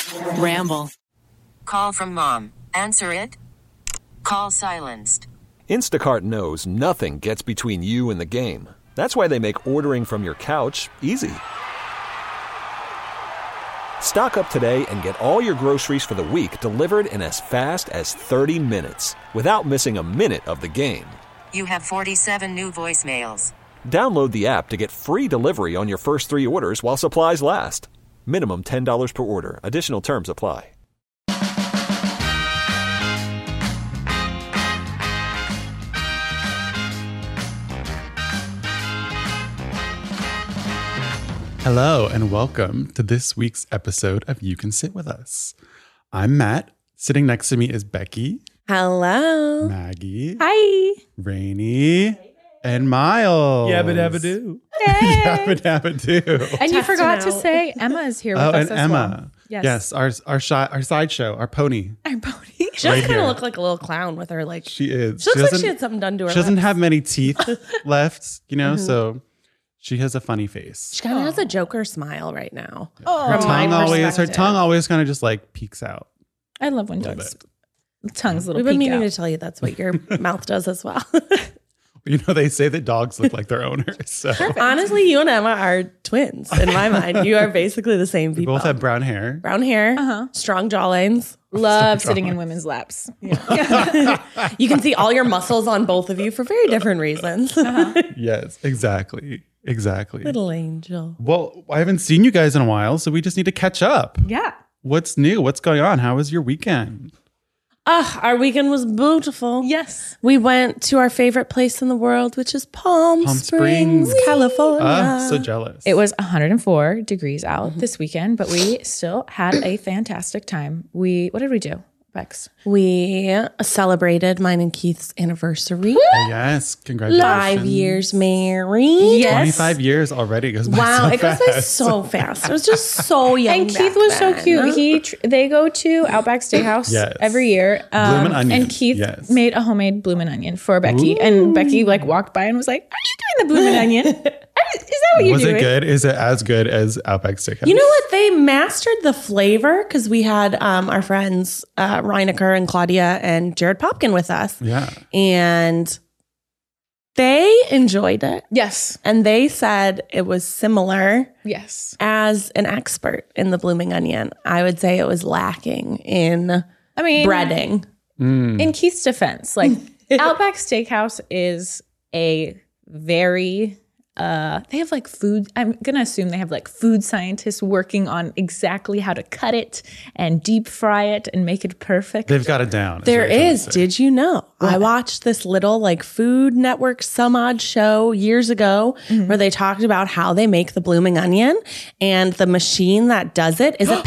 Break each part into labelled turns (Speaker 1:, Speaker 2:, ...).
Speaker 1: Ramble.
Speaker 2: Call from mom. Answer it. Call silenced.
Speaker 3: Instacart knows nothing gets between you and the game. That's why they make ordering from your couch easy. Stock up today and get all your groceries for the week delivered in as fast as 30 minutes without missing a minute of the game.
Speaker 2: You have 47 new voicemails.
Speaker 3: Download the app to get free delivery on your first 3 orders while supplies last. Minimum $10 per order. Additional terms apply.
Speaker 4: Hello and welcome to this week's episode of You Can Sit With Us. I'm Matt. Sitting next to me is Becky.
Speaker 5: Hello.
Speaker 4: Maggie.
Speaker 5: Hi.
Speaker 4: Rainey. And Miles.
Speaker 6: Yabba dabba doo.
Speaker 4: Yabba dabba doo.
Speaker 7: And you forgot to
Speaker 5: out.
Speaker 7: say Emma is here with us
Speaker 4: and
Speaker 7: as
Speaker 4: Emma.
Speaker 7: well.
Speaker 4: Yes, our sideshow, our pony.
Speaker 7: Our pony.
Speaker 5: She
Speaker 4: Right
Speaker 5: does kind
Speaker 4: here.
Speaker 5: of look like a little clown with her like.
Speaker 4: She is.
Speaker 5: She looks like she had something done to her.
Speaker 4: She doesn't
Speaker 5: lips.
Speaker 4: have many teeth left, so she has a funny face.
Speaker 5: She kind of has a Joker smile right now.
Speaker 4: Her
Speaker 5: From my
Speaker 4: tongue always kind of just like peeks out.
Speaker 7: I love when dogs' tongues little
Speaker 5: We've been
Speaker 7: peek
Speaker 5: meaning
Speaker 7: out.
Speaker 5: to tell you that's what your mouth does as well.
Speaker 4: You know, they say that dogs look like their owners. So
Speaker 5: Honestly, you and Emma are twins in my mind. You are basically the same
Speaker 4: we
Speaker 5: people.
Speaker 4: both have brown hair.
Speaker 5: brown hair, strong jawlines.
Speaker 7: Love sitting in women's laps.
Speaker 5: You can see all your muscles on both of you for very different reasons.
Speaker 4: Yes, exactly.
Speaker 5: Little angel.
Speaker 4: Well, I haven't seen you guys in a while, so we just need to catch up.
Speaker 7: Yeah.
Speaker 4: What's new? What's going on? How was your weekend?
Speaker 5: Our weekend was beautiful.
Speaker 7: Yes.
Speaker 5: We went to our favorite place in the world, which is Palm Springs, California.
Speaker 4: So jealous.
Speaker 7: It was 104 degrees out this weekend, but we still had a fantastic time. What did we do, Bex?
Speaker 5: We celebrated mine and Keith's anniversary.
Speaker 4: Yes, congratulations.
Speaker 5: 5 years married.
Speaker 4: 25 years already goes by
Speaker 5: Wow,
Speaker 4: so
Speaker 5: it goes
Speaker 4: fast.
Speaker 5: by so fast. I was just so young.
Speaker 7: And Keith
Speaker 5: back
Speaker 7: was so
Speaker 5: then.
Speaker 7: cute. They go to Outback Steakhouse
Speaker 4: Yes.
Speaker 7: every year.
Speaker 4: Bloomin' Onion.
Speaker 7: And Keith
Speaker 4: Yes.
Speaker 7: made a homemade bloomin' onion for Becky. And Becky walked by and was like, "Are you doing the bloomin' onion? Is that what you're
Speaker 4: Was
Speaker 7: doing?"
Speaker 4: it good? Is it as good as Outback Steakhouse?
Speaker 5: You know what? They mastered the flavor because we had our friends Reinecker and Claudia and Jared Popkin with us.
Speaker 4: Yeah.
Speaker 5: And they enjoyed it.
Speaker 7: Yes.
Speaker 5: And they said it was similar.
Speaker 7: Yes.
Speaker 5: As an expert in the blooming onion, I would say it was lacking in breading.
Speaker 7: In Keith's defense, Outback Steakhouse is a very they have food. I'm gonna assume they have food scientists working on exactly how to cut it and deep fry it and make it perfect.
Speaker 4: They've got it down.
Speaker 5: There is. Did you know? I watched this little Food Network some odd show years ago where they talked about how they make the blooming onion, and the machine that does it is a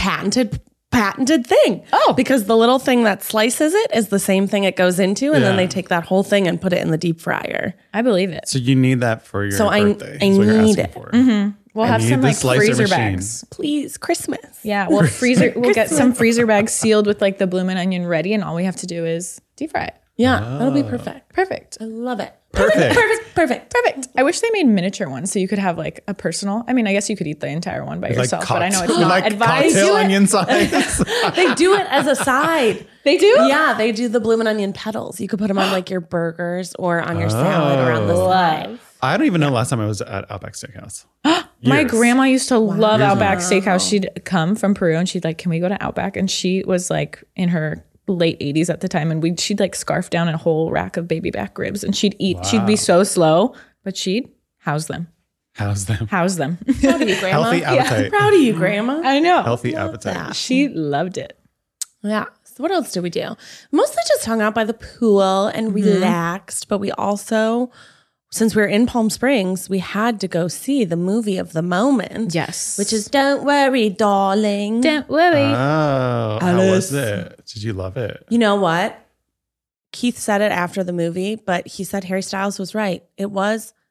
Speaker 5: patented thing.
Speaker 7: Oh.
Speaker 5: Because the little thing that slices it is the same thing it goes into, and then they take that whole thing and put it in the deep fryer.
Speaker 7: I believe it.
Speaker 4: So you need that for your birthday.
Speaker 5: I
Speaker 4: is what you're
Speaker 5: need
Speaker 4: asking
Speaker 5: it.
Speaker 4: for.
Speaker 7: We'll
Speaker 4: I
Speaker 7: have
Speaker 4: need
Speaker 7: some
Speaker 4: the slicer
Speaker 7: freezer
Speaker 4: machine.
Speaker 7: bags.
Speaker 5: Please, Christmas.
Speaker 7: Yeah, we'll get some freezer bags sealed with the bloomin' onion ready, and all we have to do is deep fry it.
Speaker 5: Yeah, that'll be perfect.
Speaker 7: Perfect.
Speaker 5: I love it.
Speaker 4: Perfect.
Speaker 5: Perfect.
Speaker 7: I wish they made miniature ones so you could have a personal. I mean, I guess you could eat the entire one by yourself, but I know it's not advised.
Speaker 4: Cocktail onion size.
Speaker 5: They do it as a side.
Speaker 7: They do?
Speaker 5: Yeah, they do the bloomin' onion petals. You could put them on your burgers or on your salad or on the side.
Speaker 4: I don't even know last time I was at Outback Steakhouse.
Speaker 7: My
Speaker 4: Years.
Speaker 7: grandma used to love
Speaker 4: Years
Speaker 7: Outback
Speaker 4: ago.
Speaker 7: Steakhouse. She'd come from Peru and she'd can we go to Outback? And she was in her late 80s at the time, and she'd scarf down a whole rack of baby back ribs, and she'd eat. She'd be so slow, but she'd house them.
Speaker 4: How's them?
Speaker 7: Proud
Speaker 5: of you, Grandma.
Speaker 4: Healthy appetite.
Speaker 5: Proud of you, Grandma.
Speaker 7: I know.
Speaker 4: Healthy appetite.
Speaker 7: She loved it.
Speaker 5: Yeah. So what else did we do? Mostly just hung out by the pool and relaxed, but we also, since we were in Palm Springs, we had to go see the movie of the moment.
Speaker 7: Yes.
Speaker 5: Which is Don't Worry, Darling.
Speaker 7: Don't worry.
Speaker 4: Oh, how
Speaker 5: Alice.
Speaker 4: was it? Did you love it?
Speaker 5: You know what? Keith said it after the movie, but he said Harry Styles was right. It was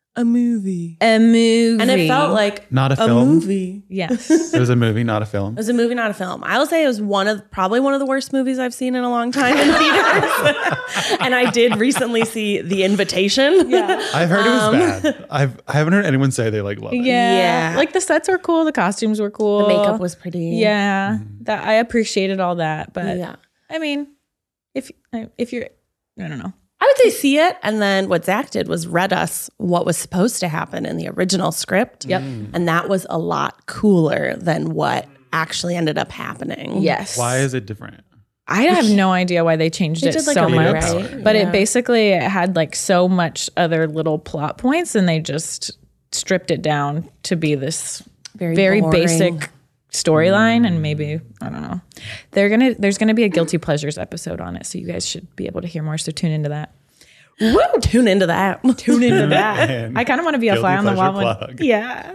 Speaker 5: a movie.
Speaker 7: A movie.
Speaker 5: And it felt like
Speaker 4: Not a
Speaker 5: a
Speaker 4: film?
Speaker 5: movie.
Speaker 7: Yes.
Speaker 4: It was a movie, not a film.
Speaker 5: It was a movie, not a film. I will say it was probably one of the worst movies I've seen in a long time in theaters. And I did recently see The Invitation.
Speaker 7: Yeah.
Speaker 4: I've heard it was bad. I haven't heard anyone say they like love it.
Speaker 7: Yeah.
Speaker 5: Yeah.
Speaker 7: Like the sets were cool. The costumes were cool.
Speaker 5: The makeup was pretty.
Speaker 7: Yeah. That I appreciated all that. But
Speaker 5: Yeah.
Speaker 7: I mean, if you're, I don't know.
Speaker 5: I would say see it. And then what Zach did was read us what was supposed to happen in the original script.
Speaker 7: Yep.
Speaker 5: And that was a lot cooler than what actually ended up happening.
Speaker 7: Yes.
Speaker 4: Why is it different?
Speaker 7: I have no idea why they changed
Speaker 5: They
Speaker 7: it
Speaker 5: did like
Speaker 7: so
Speaker 5: a
Speaker 7: much.
Speaker 5: rewrite.
Speaker 7: But
Speaker 5: Yeah.
Speaker 7: it basically had like so much other little plot points and they just stripped it down to be this very
Speaker 5: boring.
Speaker 7: basic storyline. And maybe, I don't know. There's gonna be a Guilty Pleasures episode on it. So you guys should be able to hear more. So tune into that.
Speaker 5: Woo! Tune into that.
Speaker 7: Tune into that.
Speaker 4: Man.
Speaker 7: I kind of want to be a
Speaker 4: Guilty
Speaker 7: fly on the
Speaker 4: pleasure
Speaker 7: wall.
Speaker 4: plug.
Speaker 7: Yeah.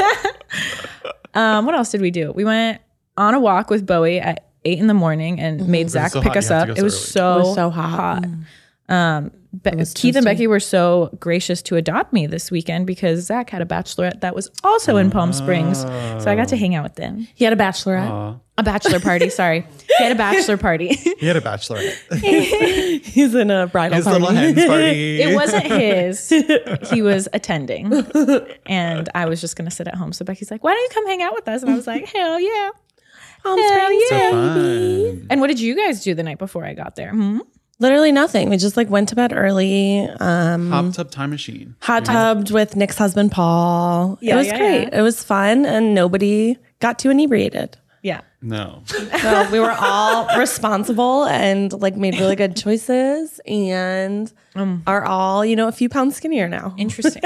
Speaker 7: What else did we do? We went on a walk with Bowie at 8 a.m. and made Zach
Speaker 4: so
Speaker 7: pick
Speaker 4: hot,
Speaker 7: us
Speaker 4: you have to
Speaker 7: up.
Speaker 4: go
Speaker 7: It was
Speaker 4: so
Speaker 5: It was so hot.
Speaker 7: Keith and Becky were so gracious to adopt me this weekend because Zach had a bachelorette that was also in Palm Springs. So I got to hang out with them.
Speaker 5: He had a bachelorette.
Speaker 7: A bachelor party, sorry. He had a bachelor party.
Speaker 4: He had a bachelorette.
Speaker 5: He's in a bridal
Speaker 4: His
Speaker 5: party.
Speaker 4: little hens party.
Speaker 7: It wasn't his. He was attending. And I was just going to sit at home. So Becky's like, why don't you come hang out with us? And I was like, hell yeah.
Speaker 5: Palm
Speaker 7: Hell
Speaker 5: Springs.
Speaker 7: yeah.
Speaker 4: So fun.
Speaker 7: And what did you guys do the night before I got there?
Speaker 5: Literally nothing. We just like went to bed early.
Speaker 4: Hot tub time machine.
Speaker 5: Hot tubbed with Nick's husband Paul.
Speaker 7: Yeah,
Speaker 5: it was
Speaker 7: yeah,
Speaker 5: great.
Speaker 7: yeah.
Speaker 5: It was fun and nobody got too inebriated.
Speaker 7: Yeah.
Speaker 4: No.
Speaker 5: So we were all responsible and like made really good choices and are all, a few pounds skinnier now.
Speaker 7: Interesting.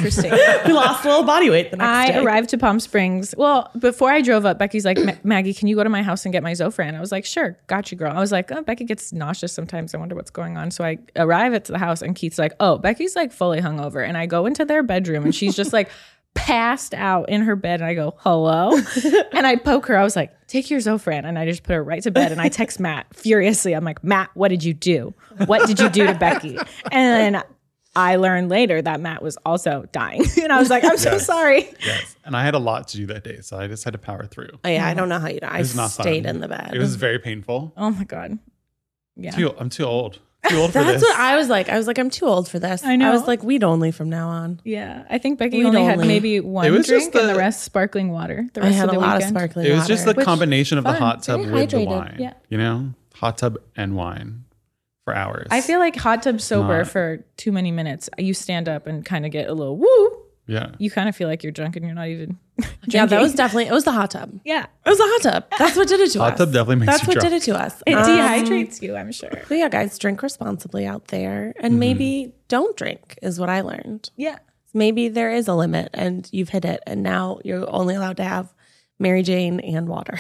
Speaker 5: We lost a little body weight the next
Speaker 7: I
Speaker 5: day.
Speaker 7: arrived to Palm Springs. Well, before I drove up, Becky's like, Maggie, can you go to my house and get my Zofran? I was like, sure, got you, girl. I was like, oh, Becky gets nauseous sometimes. I wonder what's going on. So I arrive at the house and Keith's like, oh, Becky's like fully hungover. And I go into their bedroom and she's just like passed out in her bed. And I go, hello? And I poke her. I was like, take your Zofran. And I just put her right to bed. And I text Matt furiously. I'm like, Matt, what did you do? What did you do to Becky? And then I learned later that Matt was also dying. And I was like, I'm so sorry.
Speaker 4: Yes. And I had a lot to do that day, so I just had to power through.
Speaker 5: Oh, yeah, I don't know how you know. I
Speaker 4: It was not
Speaker 5: stayed
Speaker 4: fun.
Speaker 5: in the bed.
Speaker 4: It was very painful.
Speaker 7: Oh my God. Yeah.
Speaker 4: I'm too old. Too old for
Speaker 5: That's
Speaker 4: this.
Speaker 5: what I was like. I was like, I'm too old for this.
Speaker 7: I know.
Speaker 5: I was like, weed only from now on.
Speaker 7: Yeah. I think Becky
Speaker 5: Weed
Speaker 7: only had
Speaker 5: only.
Speaker 7: maybe one
Speaker 4: It was
Speaker 7: drink
Speaker 4: just
Speaker 7: and the
Speaker 4: the-
Speaker 7: rest sparkling water. The
Speaker 5: I
Speaker 7: rest
Speaker 5: had
Speaker 7: of
Speaker 5: a
Speaker 7: the
Speaker 5: lot of
Speaker 7: weekend.
Speaker 5: sparkling
Speaker 4: It was
Speaker 5: water.
Speaker 4: just the combination of the
Speaker 7: fun.
Speaker 4: hot tub
Speaker 5: Very
Speaker 4: with the
Speaker 5: hydrated.
Speaker 4: wine.
Speaker 7: Yeah.
Speaker 4: You know? Hot tub and wine for hours.
Speaker 7: I feel like hot tub sober
Speaker 4: Not-
Speaker 7: for too many minutes. You stand up and kind of get a little woo.
Speaker 4: Yeah.
Speaker 7: You kind of feel like you're drunk and you're not even
Speaker 5: Yeah, that
Speaker 7: drinking.
Speaker 5: was definitely, it was the hot tub.
Speaker 7: Yeah.
Speaker 5: It was the hot tub. That's what did it to us.
Speaker 4: Hot tub definitely makes
Speaker 5: That's
Speaker 4: you
Speaker 5: what
Speaker 4: drunk.
Speaker 5: did it to us.
Speaker 7: It dehydrates you, I'm sure.
Speaker 5: But yeah, guys, drink responsibly out there and maybe don't drink is what I learned.
Speaker 7: Yeah.
Speaker 5: Maybe there is a limit and you've hit it and now you're only allowed to have Mary Jane and water.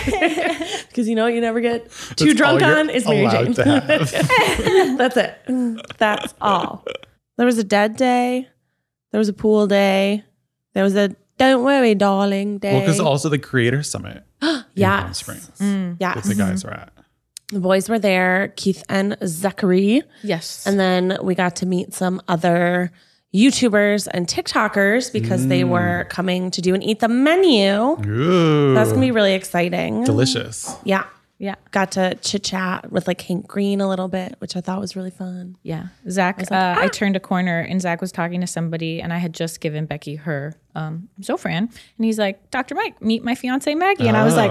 Speaker 5: Because you know what you never get too
Speaker 4: That's
Speaker 5: drunk
Speaker 4: all you're
Speaker 5: on is Mary
Speaker 4: allowed
Speaker 5: Jane.
Speaker 4: to have.
Speaker 5: That's it. That's all. There was a dead day. There was a pool day. There was a don't worry, darling day.
Speaker 4: Well, because also the Creator Summit in Palm
Speaker 5: Yes.
Speaker 4: Springs
Speaker 5: Yes.
Speaker 4: that the guys were at.
Speaker 5: The boys were there, Keith and Zachary.
Speaker 7: Yes.
Speaker 5: And then we got to meet some other YouTubers and TikTokers because they were coming to do an Eat the Menu.
Speaker 4: Ooh.
Speaker 5: That's going to be really exciting.
Speaker 4: delicious.
Speaker 5: Yeah.
Speaker 7: yeah.
Speaker 5: Got to chit chat with like Hank Green a little bit, which I thought was really fun.
Speaker 7: Yeah. Zach, I turned a corner and Zach was talking to somebody and I had just given Becky her Zofran. And he's like, Dr. Mike, meet my fiance Maggie. And I was like,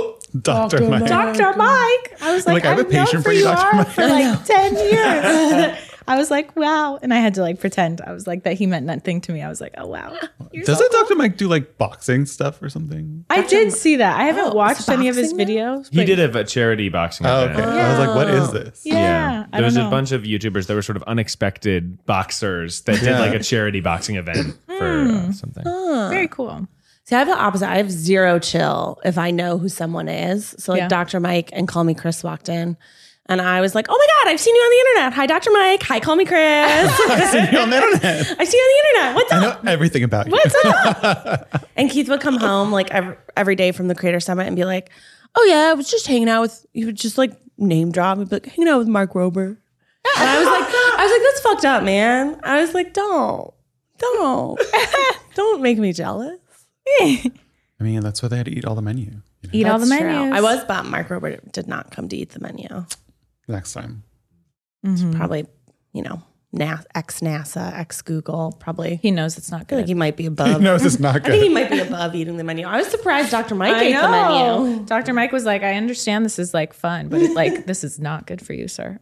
Speaker 4: Dr. Mike.
Speaker 7: Dr. Mike. I was like,
Speaker 4: I have a
Speaker 7: I've known
Speaker 4: patient for you, Dr.
Speaker 7: are
Speaker 4: Mike.
Speaker 7: for like 10 years. I was like, wow. And I had to like pretend. I was like, that he meant nothing to me. I was like, oh, wow. You're so
Speaker 4: Doesn't
Speaker 7: cool.
Speaker 4: Dr. Mike do like boxing stuff or something?
Speaker 7: I did see that. I haven't watched any of his
Speaker 5: boxing now?
Speaker 7: videos.
Speaker 1: He
Speaker 7: but-
Speaker 1: did have a charity boxing
Speaker 4: Oh,
Speaker 1: event.
Speaker 4: okay. I was like, what is this?
Speaker 7: Yeah. I
Speaker 1: There was
Speaker 7: don't
Speaker 1: a
Speaker 7: know.
Speaker 1: bunch of YouTubers that were sort of unexpected boxers that did like a charity boxing event for something.
Speaker 7: Very cool.
Speaker 5: See, I have the opposite. I have zero chill if I know who someone is. So like
Speaker 7: Yeah.
Speaker 5: Dr. Mike and Call Me Chris walked in. And I was like, oh my God, I've seen you on the internet. Hi, Dr. Mike. Hi, Call Me Chris.
Speaker 4: I see you on the internet.
Speaker 5: I see you on the internet. What's
Speaker 4: I
Speaker 5: up?
Speaker 4: know everything about you.
Speaker 5: What's up? And Keith would come home like every day from the Creator Summit and be like, oh yeah, I was just hanging out with, he would just like name drop. He'd be like, hanging out with Mark Rober. And I was like, that's fucked up, man. I was like, don't. Don't make me jealous.
Speaker 4: I mean, that's why they had to eat all the menu. You know?
Speaker 7: Eat all the
Speaker 5: That's true.
Speaker 7: menus.
Speaker 5: I was bummed Mark Robert did not come to eat the menu.
Speaker 4: Next time.
Speaker 5: Probably, ex-NASA, ex-Google, probably.
Speaker 7: He knows it's not
Speaker 5: I feel like
Speaker 7: good.
Speaker 5: he might be above.
Speaker 4: He knows it's not
Speaker 5: I think he
Speaker 4: good.
Speaker 5: might be above eating the menu. I was surprised Dr. Mike
Speaker 7: I
Speaker 5: ate the
Speaker 7: know.
Speaker 5: menu.
Speaker 7: Dr. Mike was like, I understand this is like fun, but this is not good for you, sir.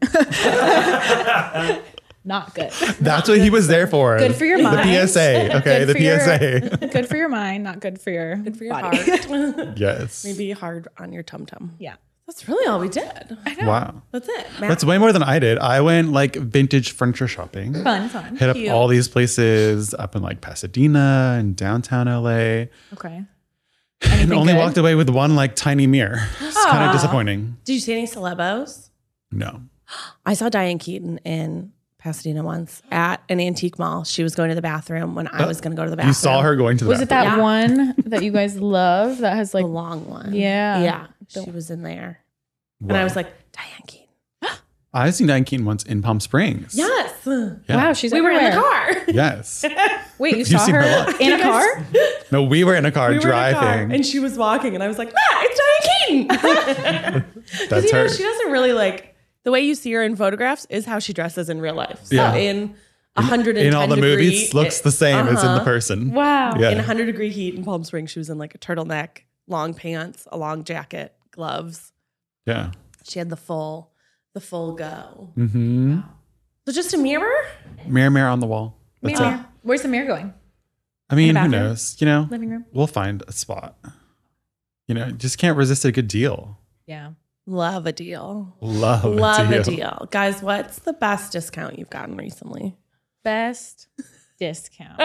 Speaker 7: Not good.
Speaker 4: That's what he was there for.
Speaker 7: Good for your mind.
Speaker 4: The PSA. Okay,
Speaker 7: Good
Speaker 4: the
Speaker 7: for your-
Speaker 4: PSA.
Speaker 7: Good for your mind, not good for your
Speaker 5: Good for your
Speaker 7: body.
Speaker 5: heart.
Speaker 4: Yes.
Speaker 5: Maybe hard on your tum-tum.
Speaker 7: Yeah.
Speaker 5: That's really all we did.
Speaker 4: Wow.
Speaker 5: That's it. Matt,
Speaker 4: That's way more than I did. I went like vintage furniture shopping.
Speaker 7: Fun.
Speaker 4: Hit up
Speaker 5: Cute.
Speaker 4: all these places up in like Pasadena and downtown LA.
Speaker 7: Okay.
Speaker 4: And only
Speaker 7: good?
Speaker 4: walked away with one like tiny mirror. It's kind of disappointing.
Speaker 5: did you see any celebos?
Speaker 4: No.
Speaker 5: I saw Diane Keaton in Pasadena once at an antique mall. She was going to the bathroom when I was going to go to the bathroom.
Speaker 4: You saw her going to the
Speaker 7: Was it
Speaker 4: bathroom.
Speaker 7: that one that you guys love that has
Speaker 5: The
Speaker 7: like
Speaker 5: long one.
Speaker 7: Yeah.
Speaker 5: Yeah. She was in there. And I
Speaker 4: Wow.
Speaker 5: was like, Diane Keaton.
Speaker 4: I've seen Diane Keaton once in Palm Springs.
Speaker 5: Yes.
Speaker 4: Yeah.
Speaker 7: wow, she's
Speaker 5: We were in the
Speaker 7: everywhere.
Speaker 5: car.
Speaker 4: Yes.
Speaker 7: Wait, you
Speaker 4: You've
Speaker 7: saw
Speaker 4: seen her a
Speaker 7: her
Speaker 4: lot.
Speaker 7: in a car?
Speaker 4: No, we were in a car
Speaker 5: We were in a car,
Speaker 4: driving.
Speaker 5: and she was walking, and I was like, it's Diane Keaton.
Speaker 4: That's her.
Speaker 5: She doesn't really like the way you see her in photographs is how she dresses in real life. So
Speaker 4: Yeah.
Speaker 5: in 110
Speaker 4: in all the
Speaker 5: degree,
Speaker 4: movies, looks the same as in the person.
Speaker 7: Wow.
Speaker 4: Yeah.
Speaker 5: In 100-degree heat in Palm Springs, she was in like a turtleneck, long pants, a long jacket, gloves.
Speaker 4: Yeah.
Speaker 5: She had the full go.
Speaker 4: Mm-hmm.
Speaker 5: So just a mirror?
Speaker 4: Mirror, mirror on the wall. That's it.
Speaker 7: Mirror. Where's the mirror going?
Speaker 4: I mean, who
Speaker 7: bathroom?
Speaker 4: knows? You know,
Speaker 7: Living room?
Speaker 4: we'll find a spot. You know, just can't resist a good deal.
Speaker 7: Yeah.
Speaker 5: Love a deal.
Speaker 4: Love
Speaker 5: Love a deal. Guys, what's the best discount you've gotten recently?
Speaker 7: Best discount.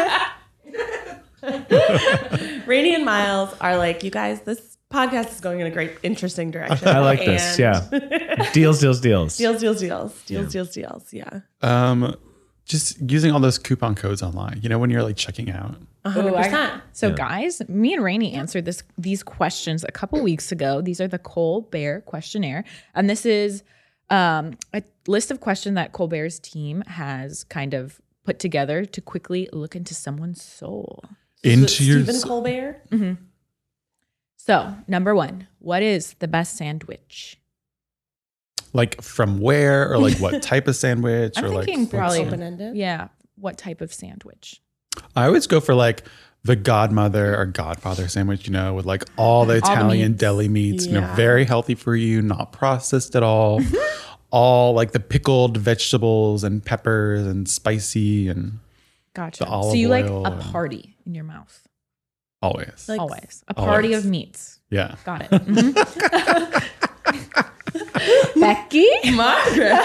Speaker 5: Rainey and Miles are like, you guys, this podcast is going in a great, interesting direction.
Speaker 1: I like this.
Speaker 5: And
Speaker 1: Yeah. Deals.
Speaker 5: Deals. Yeah.
Speaker 4: Just using all those coupon codes online. You know, when you're like checking out.
Speaker 5: 100%.
Speaker 7: So guys, me and Rainey answered these questions a couple weeks ago. These are the Colbert questionnaire. And this is a list of questions that Colbert's team has kind of put together to quickly look into someone's soul.
Speaker 4: Into your
Speaker 5: Stephen Colbert.
Speaker 7: So, number 1, what is the best sandwich?
Speaker 4: like from where or like what type of sandwich
Speaker 7: I'm
Speaker 4: or like
Speaker 7: thinking probably
Speaker 5: Open-ended.
Speaker 7: Yeah. What type of sandwich?
Speaker 4: I always go for like the godmother or godfather sandwich, you know, with like all the Italian
Speaker 7: meats.
Speaker 4: deli meats, you know,
Speaker 5: Yeah.
Speaker 4: very healthy for you, not processed at all. All like the pickled vegetables and peppers and spicy and
Speaker 7: Gotcha.
Speaker 4: The olive
Speaker 7: So you like
Speaker 4: oil
Speaker 7: a
Speaker 4: and-
Speaker 7: party in your mouth.
Speaker 4: always.
Speaker 5: Like-
Speaker 7: Always. A party
Speaker 4: Always.
Speaker 7: of meats.
Speaker 4: Yeah.
Speaker 7: Got it. Mhm. Becky?
Speaker 5: Margaret.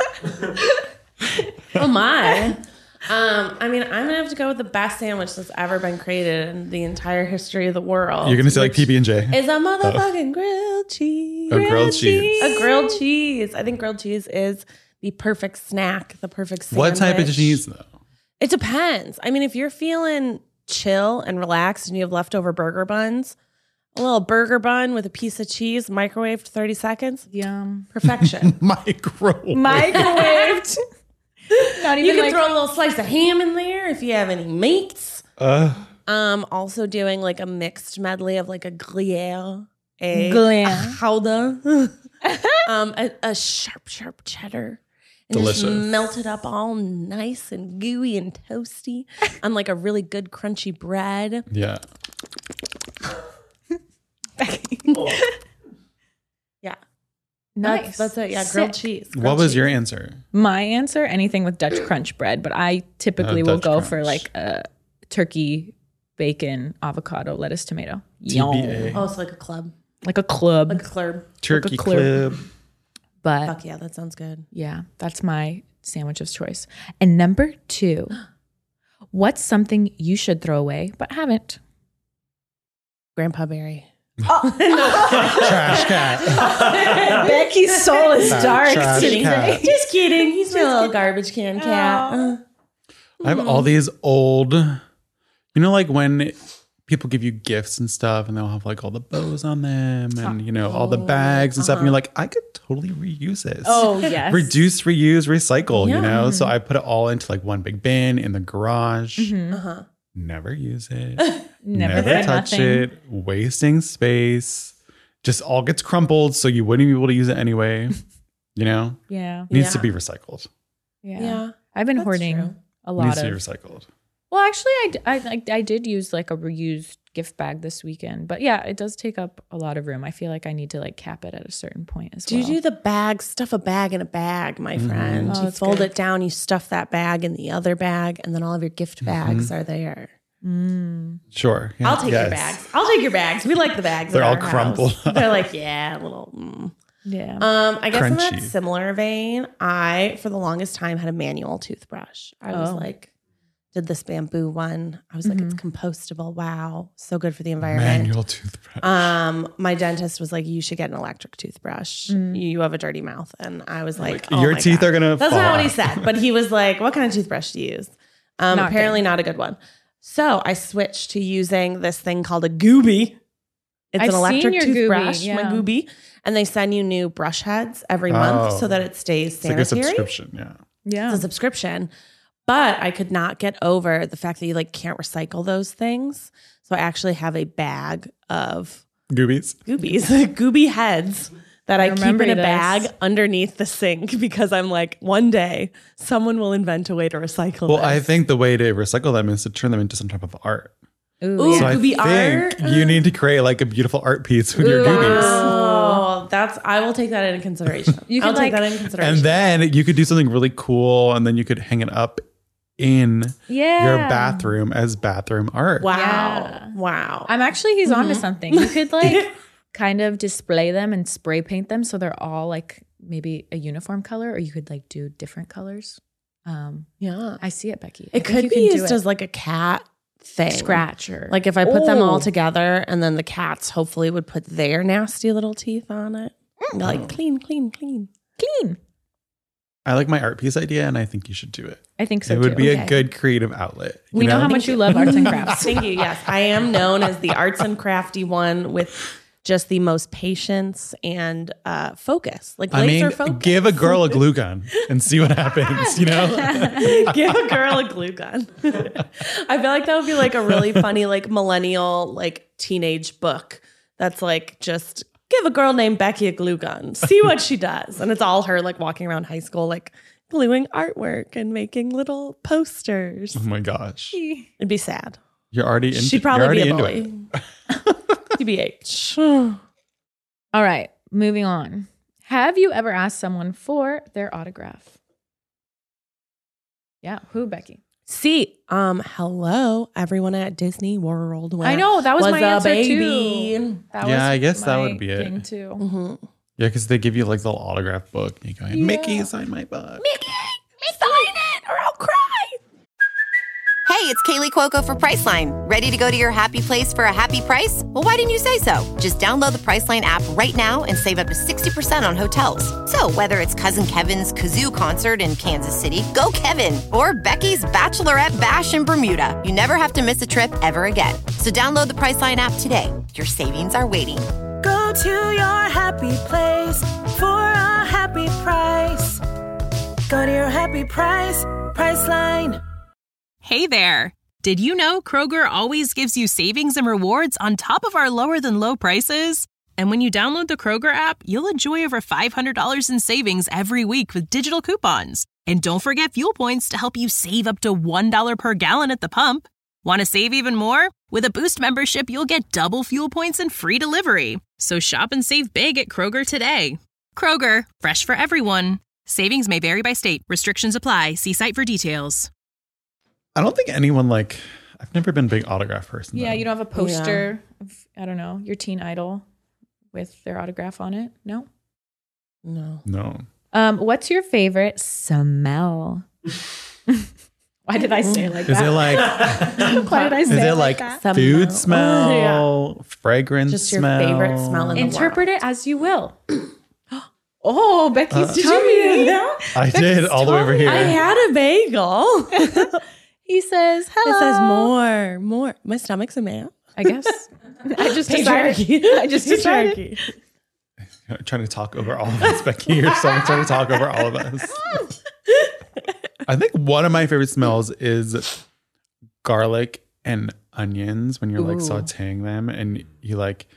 Speaker 5: Oh my. I mean, I'm gonna have to go with the best sandwich that's ever been created in the entire history of the world.
Speaker 4: You're going to say like
Speaker 5: which
Speaker 4: PB&J.
Speaker 5: is a motherfucking grilled cheese.
Speaker 4: Oh, grilled cheese.
Speaker 5: A grilled cheese. I think grilled cheese is the perfect snack, the perfect sandwich.
Speaker 4: What type of cheese though?
Speaker 5: It depends. I mean, if you're feeling chill and relaxed and you have leftover burger buns, a little burger bun with a piece of cheese, microwaved 30 seconds,
Speaker 7: Yum.
Speaker 5: perfection.
Speaker 4: Microwave.
Speaker 7: Microwaved. Not
Speaker 5: You
Speaker 7: even
Speaker 5: can
Speaker 7: like
Speaker 5: throw a little slice of ham in there if you have any meats. Also doing like a mixed medley of like a Gruyere, a
Speaker 7: Gruyere.
Speaker 5: Gouda, a sharp cheddar. And
Speaker 4: Delicious.
Speaker 5: just melt it up all nice and gooey and toasty on like a really good crunchy bread.
Speaker 4: Yeah.
Speaker 5: Yeah.
Speaker 7: nice.
Speaker 5: That's it. Yeah, grilled
Speaker 7: Sick.
Speaker 5: cheese.
Speaker 4: What
Speaker 5: grilled
Speaker 4: was
Speaker 5: cheese.
Speaker 4: your answer?
Speaker 7: My answer, anything with Dutch crunch bread, but I typically will
Speaker 4: Dutch
Speaker 7: go
Speaker 4: crunch.
Speaker 7: for like a turkey, bacon, avocado, lettuce, tomato. Yum.
Speaker 4: TBA.
Speaker 5: Oh, it's like a club.
Speaker 7: Like a club.
Speaker 5: Like a club.
Speaker 4: Turkey
Speaker 7: clear-
Speaker 4: club.
Speaker 7: But
Speaker 5: Fuck yeah, that sounds good.
Speaker 7: yeah, that's my sandwich of choice. And number 2, what's something you should throw away but haven't?
Speaker 5: Grandpa Barry.
Speaker 4: Trash cat.
Speaker 7: Becky's soul is dark
Speaker 4: Trash
Speaker 7: today.
Speaker 4: cat.
Speaker 5: Just kidding. He's my little garbage can cat.
Speaker 4: I have all these old, you know, like when people give you gifts and stuff, and they'll have like all the bows on them, and all the bags and stuff. And you're like, I could totally reuse this.
Speaker 7: Oh yes.
Speaker 4: Reduce, reuse, recycle. So I put it all into like one big bin in the garage. Never use it. Never touch it. Wasting space. Just all gets crumpled, so you wouldn't be able to use it anyway.
Speaker 7: Yeah.
Speaker 4: Needs to be recycled.
Speaker 7: Yeah. I've been hoarding a lot
Speaker 4: Needs
Speaker 7: of.
Speaker 4: to be recycled.
Speaker 7: Well, actually, I did use like a reused gift bag this weekend, but yeah, it does take up a lot of room. I feel like I need to like cap it at a certain point as well.
Speaker 5: Do you do the bag, stuff a bag in a bag, my friend?
Speaker 7: Oh,
Speaker 5: you fold it down, you stuff that bag in the other bag, and then all of your gift bags are there.
Speaker 4: Sure. Yeah.
Speaker 5: I'll take your bags. I'll take your bags. We like the bags.
Speaker 4: They're
Speaker 5: in
Speaker 4: all
Speaker 5: our house.
Speaker 4: crumpled.
Speaker 5: They're like, a little.
Speaker 7: Yeah.
Speaker 5: I guess in that
Speaker 4: Crunchy.
Speaker 5: similar vein, I for the longest time had a manual toothbrush. I was like, did this bamboo one. I was like, it's compostable. Wow, so good for the environment.
Speaker 4: Manual toothbrush.
Speaker 5: My dentist was like, you should get an electric toothbrush. You have a dirty mouth, and I was like, oh
Speaker 4: your
Speaker 5: my
Speaker 4: teeth
Speaker 5: God.
Speaker 4: are gonna.
Speaker 5: That's
Speaker 4: fall
Speaker 5: not what he
Speaker 4: out.
Speaker 5: said, but he was like, what kind of toothbrush do you use? Apparently not a good one. So I switched to using this thing called a Gooby. It's
Speaker 7: I've
Speaker 5: an electric
Speaker 7: seen your
Speaker 5: toothbrush,
Speaker 7: Gooby,
Speaker 5: my
Speaker 7: yeah.
Speaker 5: Gooby. And they send you new brush heads every month so that it stays
Speaker 4: It's like a
Speaker 5: sanitary.
Speaker 4: subscription. Yeah.
Speaker 7: Yeah.
Speaker 5: It's a subscription. But I could not get over the fact that you like can't recycle those things. So I actually have a bag of
Speaker 4: Goobies.
Speaker 5: Goobies, Gooby heads that I keep
Speaker 7: remember
Speaker 5: in a
Speaker 7: this.
Speaker 5: bag underneath the sink because I'm like, one day someone will invent a way to recycle
Speaker 4: Well,
Speaker 5: this.
Speaker 4: I think the way to recycle them is to turn them into some type of art.
Speaker 7: Ooh,
Speaker 5: Ooh,
Speaker 4: So
Speaker 5: Gooby
Speaker 4: I think you need to create like a beautiful art piece with your Goobies.
Speaker 5: Oh, I will take that into consideration. I'll
Speaker 7: could,
Speaker 5: take
Speaker 7: like-
Speaker 5: that into consideration.
Speaker 4: And then you could do something really cool, and then you could hang it up in your bathroom as bathroom art.
Speaker 5: wow.
Speaker 7: Yeah.
Speaker 5: Wow.
Speaker 7: he's onto something. You could like kind of display them and spray paint them so they're all like maybe a uniform color, or you could like do different colors.
Speaker 5: Yeah.
Speaker 7: I see it, Becky.
Speaker 5: It could be used as like a cat thing.
Speaker 7: scratch or
Speaker 5: Like if I put them all
Speaker 7: Oh.
Speaker 5: together and then the cats hopefully would put their nasty little teeth on it. And go like clean, clean, clean.
Speaker 7: clean.
Speaker 4: I like my art piece idea, and I think you should do it.
Speaker 7: I think so
Speaker 4: It would
Speaker 7: too.
Speaker 4: be
Speaker 5: Okay.
Speaker 4: a good creative outlet.
Speaker 7: We know how much you love arts and crafts.
Speaker 5: Thank you. Yes. I am known as the arts and crafty one with just the most patience and focus. Like
Speaker 4: I
Speaker 5: laser
Speaker 4: mean,
Speaker 5: focus.
Speaker 4: give a girl a glue gun and see what happens, you know?
Speaker 5: Give a girl a glue gun. I feel like that would be like a really funny, like millennial, like teenage book that's like just give a girl named Becky a glue gun. See what she does. And it's all her like walking around high school, like gluing artwork and making little posters.
Speaker 4: Oh my gosh.
Speaker 5: It'd be sad.
Speaker 4: You're already into
Speaker 5: She'd probably be a
Speaker 4: into
Speaker 5: bully. TBH.
Speaker 7: All right, moving on. Have you ever asked someone for their autograph? Yeah, who, Becky?
Speaker 5: See, hello, everyone at Disney World.
Speaker 7: I know, that was my
Speaker 5: a
Speaker 7: answer
Speaker 5: baby.
Speaker 7: too. That
Speaker 4: Yeah,
Speaker 7: was
Speaker 4: I guess that
Speaker 7: my
Speaker 4: would be it.
Speaker 7: thing too.
Speaker 5: Mm-hmm.
Speaker 4: Yeah, because they give you like the little autograph book. And you go, Mickey, sign my book.
Speaker 5: Mickey, sign it or I'll cry.
Speaker 6: Hey, it's Kaylee Cuoco for Priceline. Ready to go to your happy place for a happy price? Well, why didn't you say so? Just download the Priceline app right now and save up to 60% on hotels. So whether it's Cousin Kevin's Kazoo Concert in Kansas City, go Kevin, or Becky's Bachelorette Bash in Bermuda, you never have to miss a trip ever again. So download the Priceline app today. Your savings are waiting.
Speaker 8: Go to your happy place for a happy price. Go to your happy price, Priceline.
Speaker 9: Hey there! Did you know Kroger always gives you savings and rewards on top of our lower than low prices? And when you download the Kroger app, you'll enjoy over $500 in savings every week with digital coupons. And don't forget fuel points to help you save up to $1 per gallon at the pump. Want to save even more? With a Boost membership, you'll get double fuel points and free delivery. So shop and save big at Kroger today. Kroger, fresh for everyone. Savings may vary by state. Restrictions apply. See site for details.
Speaker 4: I don't think anyone I've never been a big autograph person.
Speaker 7: Yeah,
Speaker 4: though.
Speaker 7: you don't have a poster of, I don't know, your teen idol with their autograph on it? No?
Speaker 5: No.
Speaker 4: No.
Speaker 7: What's your favorite smell? Why did I say it like
Speaker 4: Is
Speaker 7: that?
Speaker 4: it like
Speaker 7: Why did I
Speaker 4: is
Speaker 7: say
Speaker 4: it
Speaker 7: it
Speaker 4: like
Speaker 7: that?
Speaker 4: food
Speaker 5: Smell.
Speaker 4: smell, fragrance
Speaker 5: Just your
Speaker 4: smell?
Speaker 5: favorite smell in the
Speaker 7: Interpret it as you will. Oh, Becky's
Speaker 5: Did you read that?
Speaker 4: I did all the way over here.
Speaker 5: I had a bagel.
Speaker 7: He says, hello.
Speaker 5: It says more. My stomach's a man.
Speaker 7: I guess. I just decided.
Speaker 4: You're trying to talk over all of us, Becky. You're trying to talk over all of us. I think one of my favorite smells is garlic and onions when you're like sauteing them, and you like,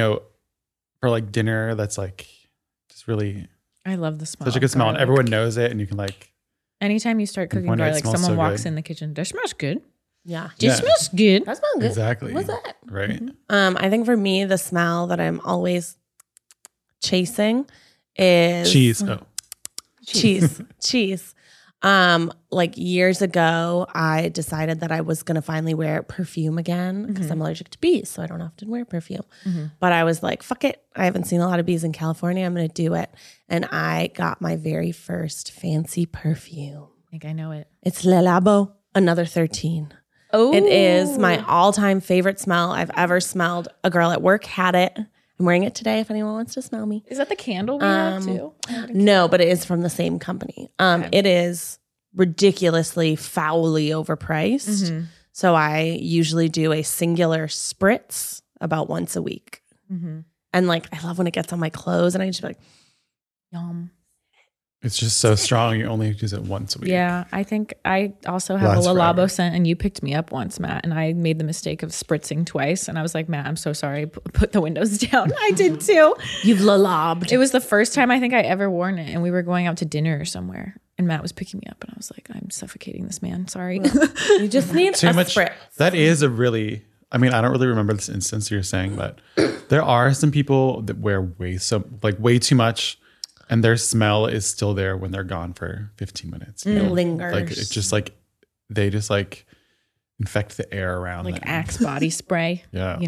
Speaker 4: for like dinner, that's like just really.
Speaker 7: I love the smell.
Speaker 4: Such a good smell, and everyone knows it, and you can like.
Speaker 7: Anytime you start cooking garlic, someone walks in the kitchen. That smells good.
Speaker 5: Yeah.
Speaker 7: It smells good.
Speaker 5: That smells good.
Speaker 4: Exactly.
Speaker 5: What's that?
Speaker 4: Right.
Speaker 5: I think for me, the smell that I'm always chasing is
Speaker 4: cheese.
Speaker 5: Cheese. Like years ago, I decided that I was going to finally wear perfume again because I'm allergic to bees. So I don't often wear perfume. But I was like, fuck it. I haven't seen a lot of bees in California. I'm going to do it. And I got my very first fancy perfume.
Speaker 7: I think I know it.
Speaker 5: It's Le Labo Another 13.
Speaker 7: Oh,
Speaker 5: it is my all-time favorite smell I've ever smelled. A girl at work had it. I'm wearing it today if anyone wants to smell me.
Speaker 7: Is that the candle we have too?
Speaker 5: No, but it is from the same company. It is ridiculously foully overpriced. So I usually do a singular spritz about once a week. And like, I love when it gets on my clothes and I just be like,
Speaker 7: yum.
Speaker 4: It's just so strong. You only use it once a week.
Speaker 7: Yeah, I think I also have a Le Labo scent, and you picked me up once, Matt, and I made the mistake of spritzing twice, and I was like, Matt, I'm so sorry. Put the windows down. I did too.
Speaker 5: You've Le Labbed.
Speaker 7: It was the first time I think I ever worn it, and we were going out to dinner or somewhere, and Matt was picking me up, and I was like, I'm suffocating this man. Sorry.
Speaker 5: You just need
Speaker 4: too much.
Speaker 5: Spritz.
Speaker 4: That is a really. I mean, I don't really remember this instance you're saying, but there are some people that wear way too much. And their smell is still there when they're gone for 15 minutes.
Speaker 5: It lingers.
Speaker 4: Like it's just like they just like infect the air around
Speaker 7: like
Speaker 4: them.
Speaker 7: Axe body spray.
Speaker 4: Yeah.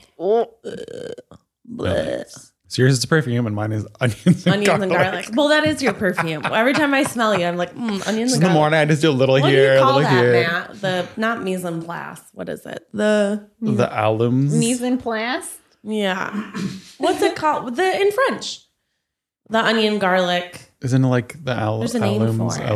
Speaker 4: So yours is perfume and mine is onions and garlic.
Speaker 5: Well, that is your perfume. Every time I smell you, I'm like, onions and garlic.
Speaker 4: In the morning, I just do a little
Speaker 5: what
Speaker 4: here,
Speaker 5: do you
Speaker 4: a
Speaker 5: call
Speaker 4: little
Speaker 5: that,
Speaker 4: here.
Speaker 5: Matt? The not mise en place. What is it? The
Speaker 4: alums.
Speaker 7: Mise en place.
Speaker 5: Yeah. What's it called? In French. The onion garlic.
Speaker 4: Isn't it like the
Speaker 5: There's a name
Speaker 4: alums?
Speaker 5: for it.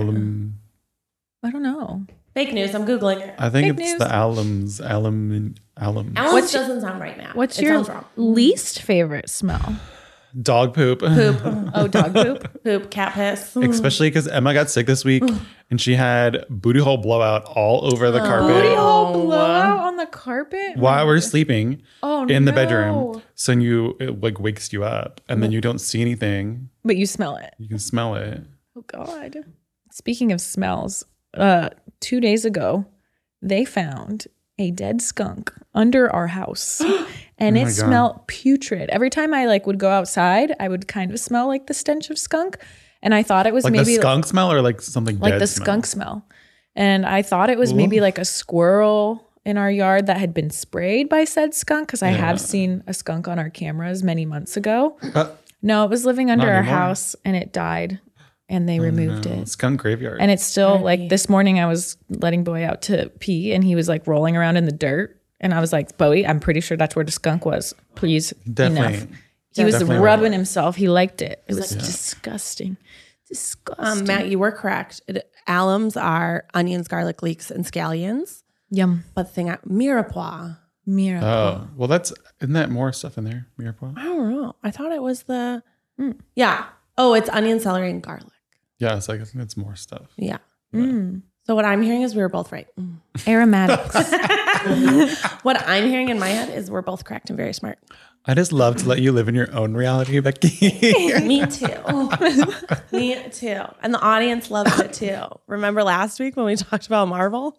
Speaker 7: I don't know.
Speaker 5: Fake news. I'm Googling it.
Speaker 4: I think
Speaker 7: Fake
Speaker 4: it's
Speaker 7: news.
Speaker 4: the alums. Alums.
Speaker 5: Alums doesn't sound right now.
Speaker 7: What's
Speaker 5: It
Speaker 7: your
Speaker 5: sounds wrong.
Speaker 7: least favorite smell?
Speaker 4: Dog poop.
Speaker 7: Oh, dog poop.
Speaker 5: Poop, cat piss.
Speaker 4: Especially because Emma got sick this week and she had booty hole blowout all over the carpet.
Speaker 7: Booty hole blowout on the carpet
Speaker 4: While we're sleeping in the
Speaker 7: no.
Speaker 4: bedroom. So it like wakes you up and then you don't see anything.
Speaker 7: But you smell it.
Speaker 4: You can smell it.
Speaker 7: Oh God. Speaking of smells, 2 days ago, they found a dead skunk under our house and it smelled putrid. Every time I would go outside, I would kind of smell like the stench of skunk. And I thought it was
Speaker 4: like
Speaker 7: maybe
Speaker 4: the skunk smell or like something
Speaker 7: like
Speaker 4: dead
Speaker 7: the
Speaker 4: smell?
Speaker 7: skunk smell. And I thought it was maybe like a squirrel in our yard that had been sprayed by said skunk because I have seen a skunk on our cameras many months ago. No, it was living under our house and it died and they removed it.
Speaker 4: Skunk graveyard.
Speaker 7: And it's still this morning I was letting Bowie out to pee and he was rolling around in the dirt. And I was like, Bowie, I'm pretty sure that's where the skunk was. Please,
Speaker 4: Definitely.
Speaker 7: enough. He was
Speaker 4: Definitely
Speaker 7: rubbing himself. He liked it. It was disgusting. Disgusting.
Speaker 5: Matt, you were correct. Alums are onions, garlic, leeks, and scallions.
Speaker 7: Yum.
Speaker 5: But the thing, mirepoix.
Speaker 4: Oh, well, isn't that more stuff in there? Mirepoix?
Speaker 5: I don't know. I thought it was the, yeah. Oh, it's onion, celery, and garlic.
Speaker 4: Yeah, so I think it's more stuff.
Speaker 5: Yeah. So what I'm hearing is we were both right.
Speaker 7: Aromatics.
Speaker 5: What I'm hearing in my head is we're both correct and very smart.
Speaker 4: I just love to let you live in your own reality, Becky.
Speaker 5: Me too. Me too. And the audience loves it too. Remember last week when we talked about Marvel?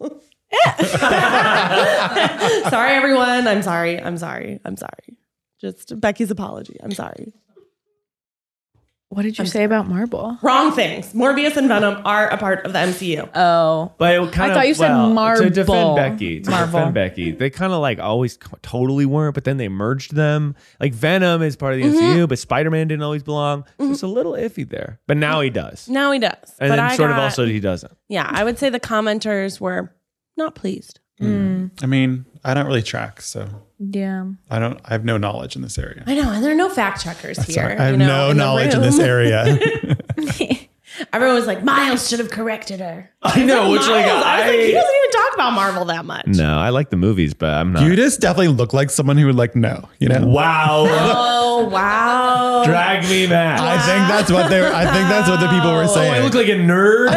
Speaker 5: Sorry, everyone. I'm sorry. Just Becky's apology. I'm sorry.
Speaker 7: What did you say about Marvel?
Speaker 5: Wrong things. Morbius and Venom are a part of the MCU.
Speaker 7: Oh.
Speaker 1: But it kind
Speaker 7: I thought you said Marvel.
Speaker 1: To defend Becky, they kind of always totally weren't, but then they merged them. Like Venom is part of the MCU, but Spider-Man didn't always belong. So it's a little iffy there. But now he does.
Speaker 5: Now he does.
Speaker 1: And
Speaker 5: but
Speaker 1: then also he doesn't.
Speaker 5: Yeah, I would say the commenters were not pleased.
Speaker 4: I mean, I don't really track, so
Speaker 7: Yeah.
Speaker 4: I have no knowledge in this area.
Speaker 5: I know, and there are no fact checkers here.
Speaker 4: Sorry, I have no knowledge in this area.
Speaker 5: Everyone was like, Miles should have corrected her.
Speaker 1: I know, which like
Speaker 5: I was like, he doesn't even talk about Marvel that much.
Speaker 1: No, I like the movies, but I'm not.
Speaker 4: You just definitely look like someone who would like know, you know?
Speaker 1: Wow.
Speaker 5: Oh, wow.
Speaker 1: Drag me back.
Speaker 4: I think that's what the people were saying.
Speaker 1: I look like a nerd.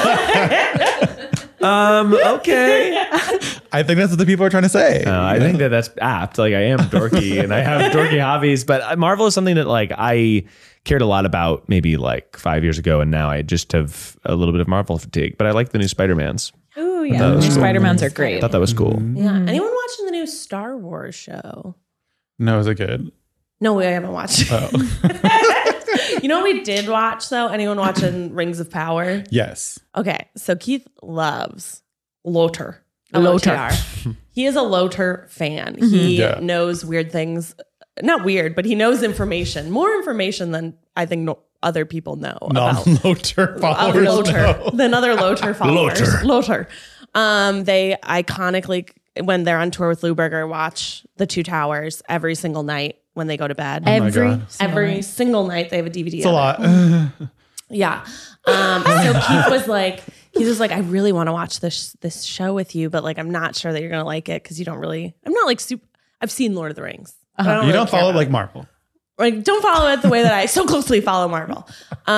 Speaker 1: Okay.
Speaker 4: I think that's what the people are trying to say.
Speaker 1: I think that's apt. Like I am dorky and I have dorky hobbies, but Marvel is something that like I cared a lot about maybe like 5 years ago, and now I just have a little bit of Marvel fatigue. But I like the new Spider-Mans.
Speaker 7: Oh yeah, the new Spider-Mans are great.
Speaker 1: I thought that was cool.
Speaker 5: Yeah. Anyone watching the new Star Wars show?
Speaker 4: No, is it good?
Speaker 5: No, we haven't watched.
Speaker 4: Oh.
Speaker 5: You know what we did watch though? Anyone watching Rings of Power?
Speaker 4: Yes.
Speaker 5: Okay, so Keith loves Lothar.
Speaker 7: Lothar.
Speaker 5: He is a Lothar fan. He
Speaker 4: Yeah.
Speaker 5: knows weird things. Not weird, but he knows information. More information than I think other people know about
Speaker 4: Non-Lothar followers.
Speaker 5: Lothar than other Lothar followers. Lothar. They iconically, when they're on tour with Lou Berger, watch The Two Towers every single night when they go to bed. Every single night they have a DVD.
Speaker 4: It's a lot.
Speaker 5: Yeah. So Keith was like, I really want to watch this show with you, but like, I'm not sure that you're going to like it because you don't really, I'm not like super, I've seen Lord of the Rings.
Speaker 4: You don't follow like Marvel.
Speaker 5: Like, don't follow it the way that I so closely follow Marvel.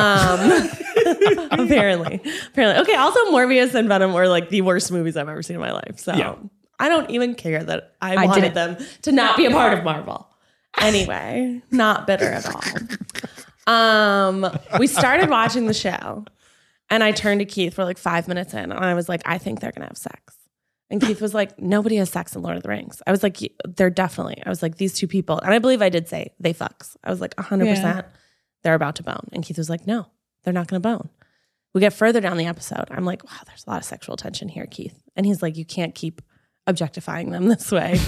Speaker 5: Apparently. Okay. Also, Morbius and Venom were like the worst movies I've ever seen in my life. So I don't even care that I wanted them to not be a part of Marvel. Anyway, not bitter at all. We started watching the show, and I turned to Keith for like 5 minutes in, and I was like, I think they're gonna have sex. And Keith was like, nobody has sex in Lord of the Rings. I was like, they're definitely. I was like, these two people, and I believe I did say they fucks. I was like, 100%, they're about to bone. And Keith was like, no, they're not gonna bone. We get further down the episode. I'm like, wow, there's a lot of sexual tension here, Keith. And he's like, you can't keep objectifying them this way.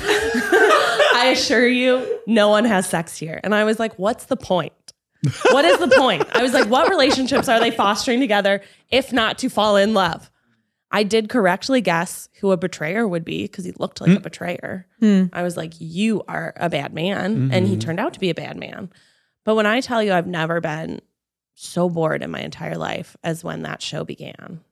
Speaker 5: I assure you, no one has sex here. And I was like, what's the point? What is the point? I was like, what relationships are they fostering together if not to fall in love? I did correctly guess who a betrayer would be because he looked like a betrayer. I was like, you are a bad man. And he turned out to be a bad man. But when I tell you I've never been so bored in my entire life as when that show began.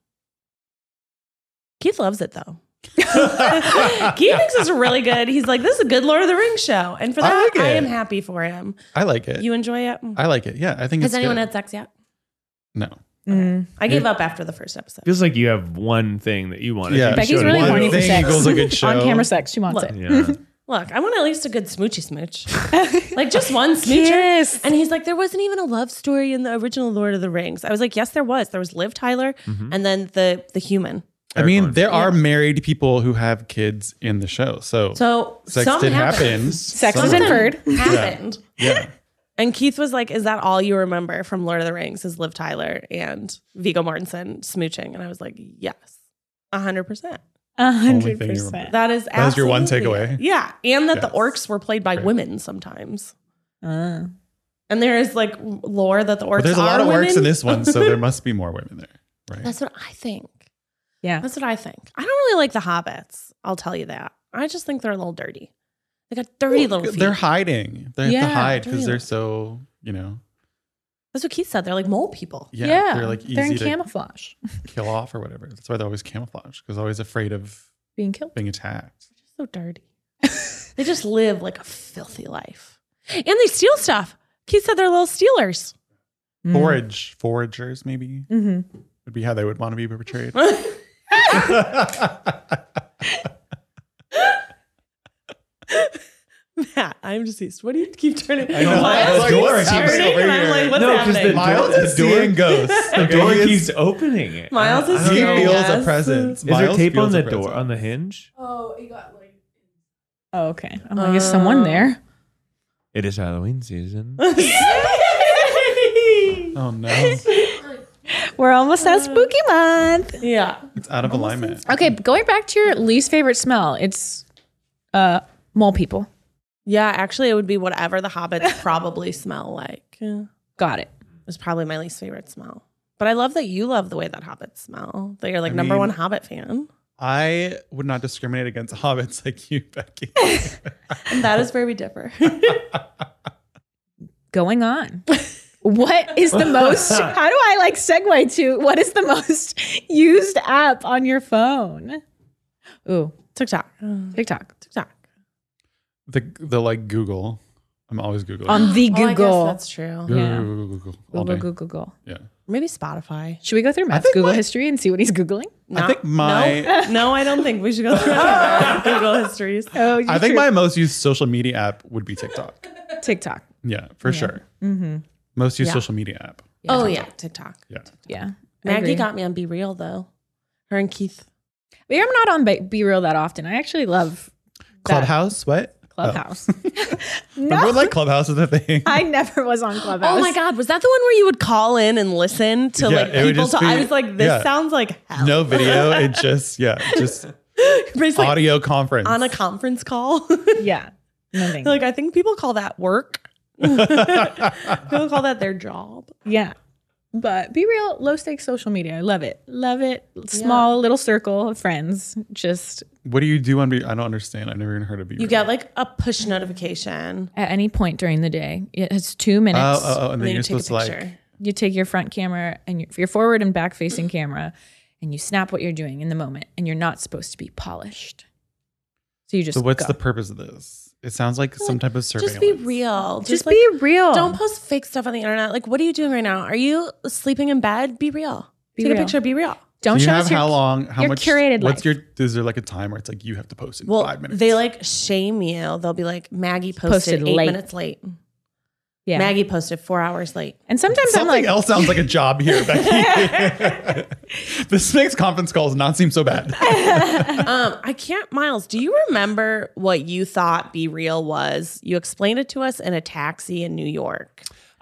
Speaker 5: Keith loves it though. Keith thinks it's really good. He's like, this is a good Lord of the Rings show. And for that, I am happy for him.
Speaker 4: I like it.
Speaker 5: You enjoy it?
Speaker 4: I like it. Yeah, I think
Speaker 5: Has
Speaker 4: it's
Speaker 5: anyone
Speaker 4: good.
Speaker 5: had sex yet?
Speaker 4: No.
Speaker 5: I gave up after the first episode.
Speaker 1: Feels like you have one thing that you want.
Speaker 4: Yeah.
Speaker 7: Becky's really
Speaker 4: One
Speaker 7: horny for
Speaker 4: thing
Speaker 7: sex.
Speaker 4: equals a good show.
Speaker 7: On camera sex, she wants it.
Speaker 1: Yeah.
Speaker 5: Look, I want at least a good smoochy smooch. Like just one smoocher.
Speaker 7: Kiss.
Speaker 5: And he's like, there wasn't even a love story in the original Lord of the Rings. I was like, yes, there was. There was Liv Tyler and then the human.
Speaker 4: I mean, there are married people who have kids in the show. So sex
Speaker 5: something
Speaker 4: did happen.
Speaker 7: Sex is inferred.
Speaker 5: Happened.
Speaker 4: Yeah.
Speaker 5: And Keith was like, is that all you remember from Lord of the Rings is Liv Tyler and Viggo Mortensen smooching? And I was like, yes, 100%.
Speaker 7: 100%.
Speaker 5: That is
Speaker 4: That was your one
Speaker 5: absolutely
Speaker 4: takeaway?
Speaker 5: it. Yeah. And that the
Speaker 4: Yes.
Speaker 5: orcs were played by women sometimes. And there is like lore that the orcs
Speaker 4: But there's a lot
Speaker 5: are
Speaker 4: of
Speaker 5: women.
Speaker 4: orcs in this one, so there must be more women there, right?
Speaker 5: That's what I think.
Speaker 7: Yeah.
Speaker 5: That's what I think. I don't really like the hobbits. I'll tell you that. I just think they're a little dirty. They got dirty little feet.
Speaker 4: They're hiding. They have
Speaker 7: Yeah,
Speaker 4: to hide because
Speaker 5: dirty
Speaker 4: they're
Speaker 5: little-
Speaker 4: so,
Speaker 5: That's what Keith said. They're like mole people.
Speaker 4: yeah, they're like
Speaker 7: they're in
Speaker 4: easy to
Speaker 7: camouflage.
Speaker 4: kill off or whatever. That's why they're always camouflage because they're always afraid of
Speaker 7: Being killed.
Speaker 4: being attacked.
Speaker 5: So dirty. They just live like a filthy life. And they steal stuff. Keith said they're little stealers.
Speaker 4: Foragers maybe would be how they would want to be portrayed.
Speaker 5: Matt, I'm deceased. What do you keep turning?
Speaker 4: I know.
Speaker 5: Miles
Speaker 4: The door
Speaker 5: keeps
Speaker 4: keeps
Speaker 5: turning,
Speaker 4: over
Speaker 5: and I'm
Speaker 4: here.
Speaker 5: like, what's
Speaker 1: No, 'cause
Speaker 5: happening?
Speaker 1: the
Speaker 4: Miles is seeing ghosts.
Speaker 1: The door keeps opening it.
Speaker 5: Miles is
Speaker 4: He
Speaker 5: hearing
Speaker 4: feels
Speaker 5: us.
Speaker 4: a presence.
Speaker 1: Is there
Speaker 4: Miles
Speaker 1: tape on
Speaker 4: feels a
Speaker 1: the door
Speaker 4: presence.
Speaker 1: on the hinge?
Speaker 7: Oh, okay. I'm like, is someone there?
Speaker 1: It is Halloween season.
Speaker 4: Oh no,
Speaker 7: We're almost at spooky month.
Speaker 5: Yeah.
Speaker 4: it's out of alignment.
Speaker 7: Okay, going back to your least favorite smell, it's mole people.
Speaker 5: Yeah, actually, it would be whatever the hobbits probably smell like. Yeah.
Speaker 7: Got it.
Speaker 5: It's probably my least favorite smell. But I love that you love the way that hobbits smell. That you're like
Speaker 4: I
Speaker 5: number
Speaker 4: mean-
Speaker 5: one Hobbit fan.
Speaker 4: I would not discriminate against hobbits like you, Becky.
Speaker 5: And that is where we differ.
Speaker 7: Going on. What is the most, how do I like segue to what is the most used app on your phone? Ooh,
Speaker 5: TikTok.
Speaker 7: TikTok.
Speaker 4: The like Google. I'm always Googling.
Speaker 7: On the
Speaker 5: Oh, I
Speaker 7: Google.
Speaker 5: guess that's true.
Speaker 7: Yeah.
Speaker 4: Google. all day.
Speaker 7: Google.
Speaker 4: Yeah.
Speaker 5: Maybe Spotify.
Speaker 7: Should we go through Matt's
Speaker 4: think
Speaker 7: Google
Speaker 4: my-
Speaker 7: history and see what he's Googling?
Speaker 4: I think my
Speaker 5: No, I don't think we should go through our Google histories.
Speaker 7: Oh,
Speaker 4: I think my most used social media app would be TikTok.
Speaker 7: TikTok.
Speaker 4: Yeah, for sure. Most used social media app.
Speaker 5: Oh, yeah. TikTok.
Speaker 4: Yeah.
Speaker 7: Yeah. I
Speaker 5: Maggie
Speaker 7: agree.
Speaker 5: got me on Be Real, though. Her and Keith.
Speaker 7: I'm not on Be Real that often. I actually love that.
Speaker 4: Clubhouse? What?
Speaker 7: Clubhouse.
Speaker 4: Remember when, like Clubhouse was a thing?
Speaker 7: I never was on Clubhouse.
Speaker 5: Oh my God. Was that the one where you would call in and listen to
Speaker 4: Yeah,
Speaker 5: like
Speaker 4: it would
Speaker 5: people
Speaker 4: just
Speaker 5: talk?
Speaker 4: be-
Speaker 5: I was like, this
Speaker 4: yeah.
Speaker 5: sounds like hell.
Speaker 4: No video. It just
Speaker 5: Basically,
Speaker 4: audio conference.
Speaker 5: on a conference call.
Speaker 7: Yeah. Nothing.
Speaker 5: Like, I think people call that work. People call that their job.
Speaker 7: Yeah. But Be Real, low stakes social media. I love it. Love it. Small little circle of friends. Just
Speaker 4: What do you do on? I don't understand. I've never even heard of
Speaker 5: You get like a push notification.
Speaker 7: at any point during the day. It has 2 minutes.
Speaker 4: and then you're
Speaker 5: take a
Speaker 4: supposed to like.
Speaker 5: picture.
Speaker 7: You take your front camera and your forward and back facing camera and you snap what you're doing in the moment, and you're not supposed to be polished. So you just
Speaker 4: So what's
Speaker 7: go.
Speaker 4: the purpose of this? It sounds like some type of surveillance.
Speaker 5: Just be real.
Speaker 7: Just
Speaker 5: like,
Speaker 7: be real.
Speaker 5: Don't post fake stuff on the internet. Like, what are you doing right now? Are you sleeping in bed? Be real.
Speaker 7: Be
Speaker 5: Take
Speaker 7: real.
Speaker 5: a picture. Be real.
Speaker 7: Don't
Speaker 4: Do you
Speaker 7: show
Speaker 4: have
Speaker 7: us your,
Speaker 4: how long? How
Speaker 7: your
Speaker 4: much?
Speaker 7: curated
Speaker 4: What's
Speaker 7: life.
Speaker 4: your? Is there like a time where it's like you have to post in
Speaker 5: Well,
Speaker 4: 5 minutes?
Speaker 5: they like shame you. They'll be like, Maggie posted
Speaker 7: Posted
Speaker 5: 8
Speaker 7: late.
Speaker 5: minutes late.
Speaker 7: Yeah.
Speaker 5: Maggie posted 4 hours late.
Speaker 7: And sometimes I'm
Speaker 4: Something
Speaker 7: like,
Speaker 4: else sounds like a job here, Becky. This makes conference calls not seem so bad.
Speaker 5: I can't, Miles, do you remember what you thought Be Real was? You explained it to us in a taxi in New York.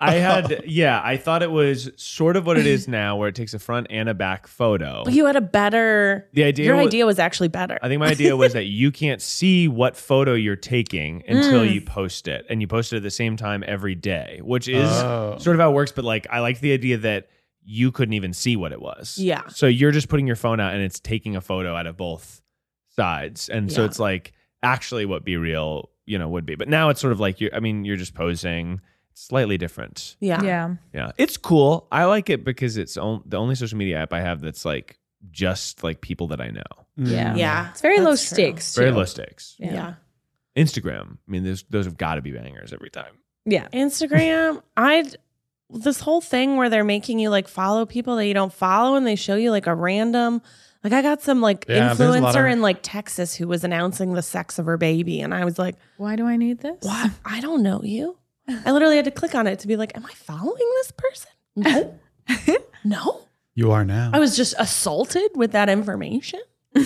Speaker 1: I thought it was sort of what it is now, where it takes a front and a back photo.
Speaker 5: But you had a better,
Speaker 1: The idea
Speaker 5: your
Speaker 1: was-
Speaker 5: idea was actually better.
Speaker 1: I think my idea was that you can't see what photo you're taking until you post it, and you post it at the same time every day, which is sort of how it works. But like, I like the idea that you couldn't even see what it was.
Speaker 5: Yeah.
Speaker 1: So you're just putting your phone out, and it's taking a photo out of both sides, and so
Speaker 5: Yeah.
Speaker 1: it's like actually what Be Real, would be. But now it's sort of like you're just posing. Slightly different.
Speaker 5: Yeah.
Speaker 1: Yeah. It's cool. I like it because it's the only social media app I have that's like just like people that I know.
Speaker 7: yeah.
Speaker 5: Yeah.
Speaker 7: It's very low
Speaker 5: That's true.
Speaker 7: stakes. Too.
Speaker 1: Very low stakes.
Speaker 5: Yeah.
Speaker 1: Instagram. I mean, those have got to be bangers every time.
Speaker 7: Yeah.
Speaker 5: Instagram, this whole thing where they're making you like follow people that you don't follow, and they show you like a random, like I got some like
Speaker 4: Yeah, there's a lot
Speaker 5: influencer
Speaker 4: of-
Speaker 5: in like Texas who was announcing the sex of her baby. And I was like,
Speaker 7: Why do I need this?
Speaker 5: what? I don't know you. I literally had to click on it to be like, am I following this person? No. No.
Speaker 4: You are now.
Speaker 5: I was just assaulted with that information.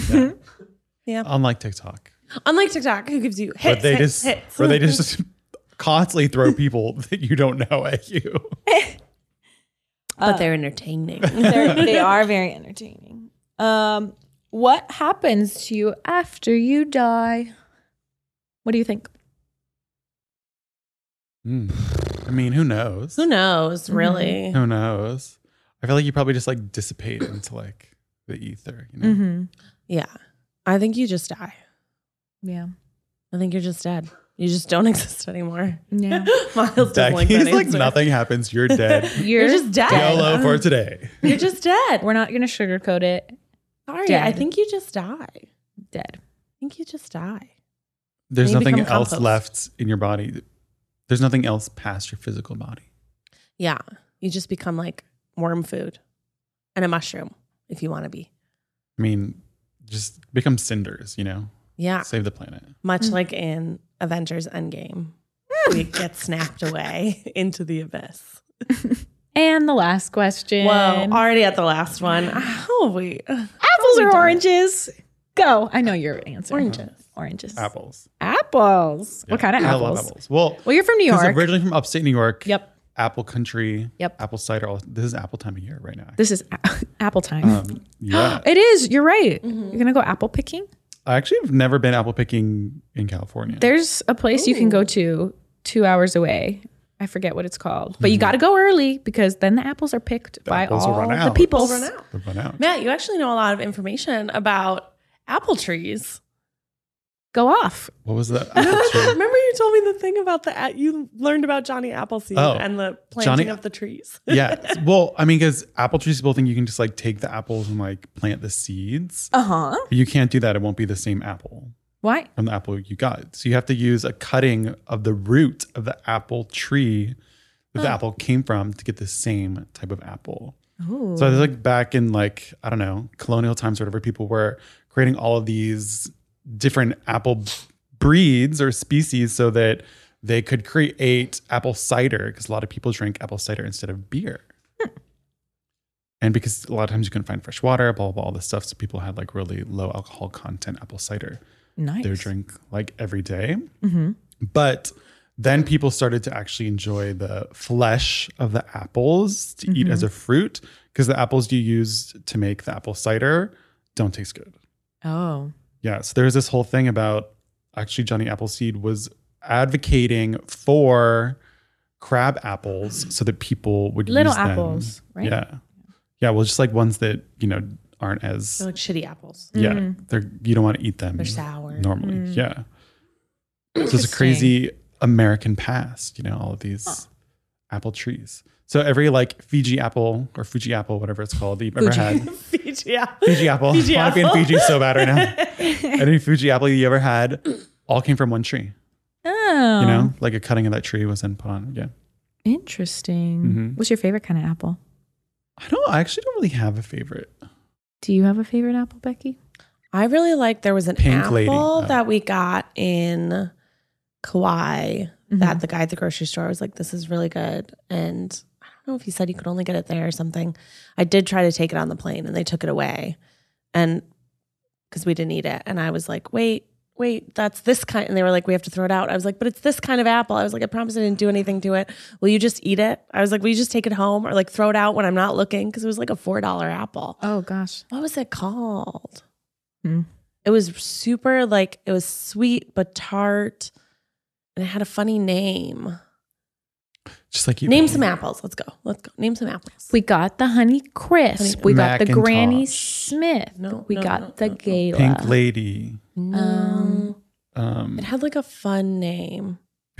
Speaker 5: Yeah.
Speaker 4: Unlike TikTok,
Speaker 5: Unlike TikTok, who gives you hits,
Speaker 4: where
Speaker 5: hits, hits.
Speaker 4: they just constantly throw people that you don't know at you.
Speaker 5: But they're entertaining.
Speaker 7: They are very entertaining. What happens to you after you die? What do you think?
Speaker 4: I mean, who knows?
Speaker 5: Who knows, really?
Speaker 4: Who knows? I feel like you probably just like dissipate into like the ether, you know?
Speaker 5: Yeah. I think you just die.
Speaker 7: Yeah.
Speaker 5: I think you're just dead. You just don't exist anymore.
Speaker 7: Yeah.
Speaker 5: Miles doesn't like
Speaker 4: He's
Speaker 5: that
Speaker 4: like
Speaker 5: answer.
Speaker 4: nothing happens. You're dead.
Speaker 5: You're just dead.
Speaker 4: YOLO for today.
Speaker 5: You're just dead.
Speaker 7: We're not going to sugarcoat it.
Speaker 5: Sorry,
Speaker 7: dead.
Speaker 5: I think you just die.
Speaker 7: Dead.
Speaker 5: I think you just die.
Speaker 4: There's
Speaker 5: You
Speaker 4: nothing
Speaker 5: become
Speaker 4: else
Speaker 5: compost.
Speaker 4: left in your body. There's nothing else past your physical body.
Speaker 5: Yeah. You just become like worm food and a mushroom if you want to be.
Speaker 4: I mean, just become cinders, you know?
Speaker 5: Yeah.
Speaker 4: Save the planet.
Speaker 5: Much like in Avengers Endgame. We get snapped away into the abyss.
Speaker 7: And the last question.
Speaker 5: Whoa, already at the last one. How have we?
Speaker 7: Apples or oranges? Go. I know your answer.
Speaker 5: Oranges.
Speaker 7: Oranges.
Speaker 4: Apples.
Speaker 7: Apples. What kind of
Speaker 4: I
Speaker 7: apples?
Speaker 4: love apples. Well,
Speaker 7: Well, you're from New
Speaker 4: 'cause
Speaker 7: York.
Speaker 4: originally from upstate New York.
Speaker 7: Yep.
Speaker 4: Apple country.
Speaker 7: Yep.
Speaker 4: Apple cider. This is apple time of year right now.
Speaker 7: This is apple time.
Speaker 4: Yeah.
Speaker 7: It is. You're right. You're going to go apple picking?
Speaker 4: I actually have never been apple picking in California.
Speaker 7: There's a place you can go to 2 hours away. I forget what it's called. But you got to go early because then the apples are picked by
Speaker 4: apples will
Speaker 7: all
Speaker 4: run
Speaker 7: the
Speaker 4: out.
Speaker 7: people.
Speaker 5: Run out.
Speaker 4: Would run out.
Speaker 5: Matt, you actually know a lot of information about apple trees.
Speaker 7: go off.
Speaker 4: What was that? Apple tree?
Speaker 5: Remember you told me the thing about you learned about Johnny Appleseed and the planting of the trees.
Speaker 4: Yeah. Well, I mean, because apple trees, people think you can just like take the apples and like plant the seeds.
Speaker 7: Uh-huh.
Speaker 4: But you can't do that. It won't be the same apple
Speaker 7: Why?
Speaker 4: from the apple you got. So you have to use a cutting of the root of the apple tree that the apple came from to get the same type of apple.
Speaker 7: Ooh.
Speaker 4: So I was like back in like, I don't know, colonial times or whatever, people were creating all of these different apple breeds or species so that they could create apple cider, because a lot of people drink apple cider instead of beer. And because a lot of times you couldn't find fresh water, blah, blah, blah, all this stuff. So people had like really low alcohol content apple cider.
Speaker 7: Nice.
Speaker 4: They would drink like every day.
Speaker 7: Mm-hmm.
Speaker 4: But then people started to actually enjoy the flesh of the apples to eat as a fruit, because the apples you use to make the apple cider don't taste good.
Speaker 7: Oh.
Speaker 4: Yeah. So there's this whole thing about actually Johnny Appleseed was advocating for crab apples so that people would
Speaker 7: Little
Speaker 4: use them.
Speaker 7: apples, right?
Speaker 4: Yeah. Yeah. Well, just like ones that, you know, aren't as,
Speaker 5: They're like shitty apples.
Speaker 4: yeah, you don't want to eat them.
Speaker 5: They're sour.
Speaker 4: Normally. Yeah. So it's a crazy American past, you know, all of these apple trees. So every like Fiji apple or Fuji apple, whatever it's called, that you've ever had.
Speaker 5: Fiji apple.
Speaker 4: Fiji apple.
Speaker 5: Fiji
Speaker 4: I want to be in
Speaker 5: apple.
Speaker 4: Fiji so bad right now. Any Fuji apple you ever had all came from one tree.
Speaker 7: Oh.
Speaker 4: You know, like a cutting of that tree was then put on. Yeah.
Speaker 7: Interesting.
Speaker 4: Mhm.
Speaker 7: What's your favorite kind of apple?
Speaker 4: I actually don't really have a favorite.
Speaker 7: Do you have a favorite apple, Becky?
Speaker 5: I really like, there was an
Speaker 4: Pink
Speaker 5: apple
Speaker 4: lady.
Speaker 5: that we got in Kauai that the guy at the grocery store was like, this is really good. And I don't know if he said you could only get it there or something. I did try to take it on the plane and they took it away. And because we didn't eat it. And I was like, wait, that's this kind. And they were like, we have to throw it out. I was like, but it's this kind of apple. I was like, I promise I didn't do anything to it. Will you just eat it? I was like, will you just take it home or like throw it out when I'm not looking? Because it was like a $4 apple.
Speaker 7: Oh, gosh.
Speaker 5: What was it called?
Speaker 7: Hmm.
Speaker 5: It was super like, it was sweet but tart. And it had a funny name.
Speaker 4: Just like you.
Speaker 5: Name some apples. Let's go. Name some apples.
Speaker 7: We got the Honey Crisp. We got the
Speaker 4: Macintosh.
Speaker 7: Granny Smith. We got the Gala.
Speaker 4: Pink lady.
Speaker 5: No.
Speaker 4: Um,
Speaker 5: It had like a fun name.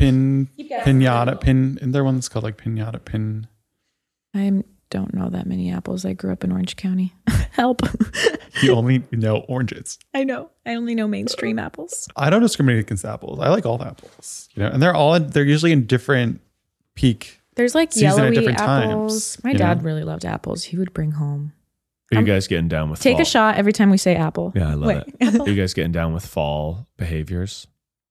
Speaker 4: Pinata. Isn't there one that's called like pinata?
Speaker 7: I don't know that many apples. I grew up in Orange County. Help.
Speaker 4: You only know oranges.
Speaker 7: I know. I only know mainstream apples.
Speaker 4: I don't discriminate against apples. I like all the apples. You know, and they're usually in different peak.
Speaker 7: There's like
Speaker 4: season at
Speaker 7: yellowy
Speaker 4: different
Speaker 7: apples.
Speaker 4: times,
Speaker 7: My
Speaker 4: you
Speaker 7: dad
Speaker 4: know?
Speaker 7: really loved apples. He would bring home.
Speaker 1: Are you guys getting down with
Speaker 7: Take
Speaker 1: fall?
Speaker 7: a shot every time we say apple.
Speaker 1: Yeah, I love
Speaker 7: Wait.
Speaker 1: it. Are you guys getting down with fall behaviors?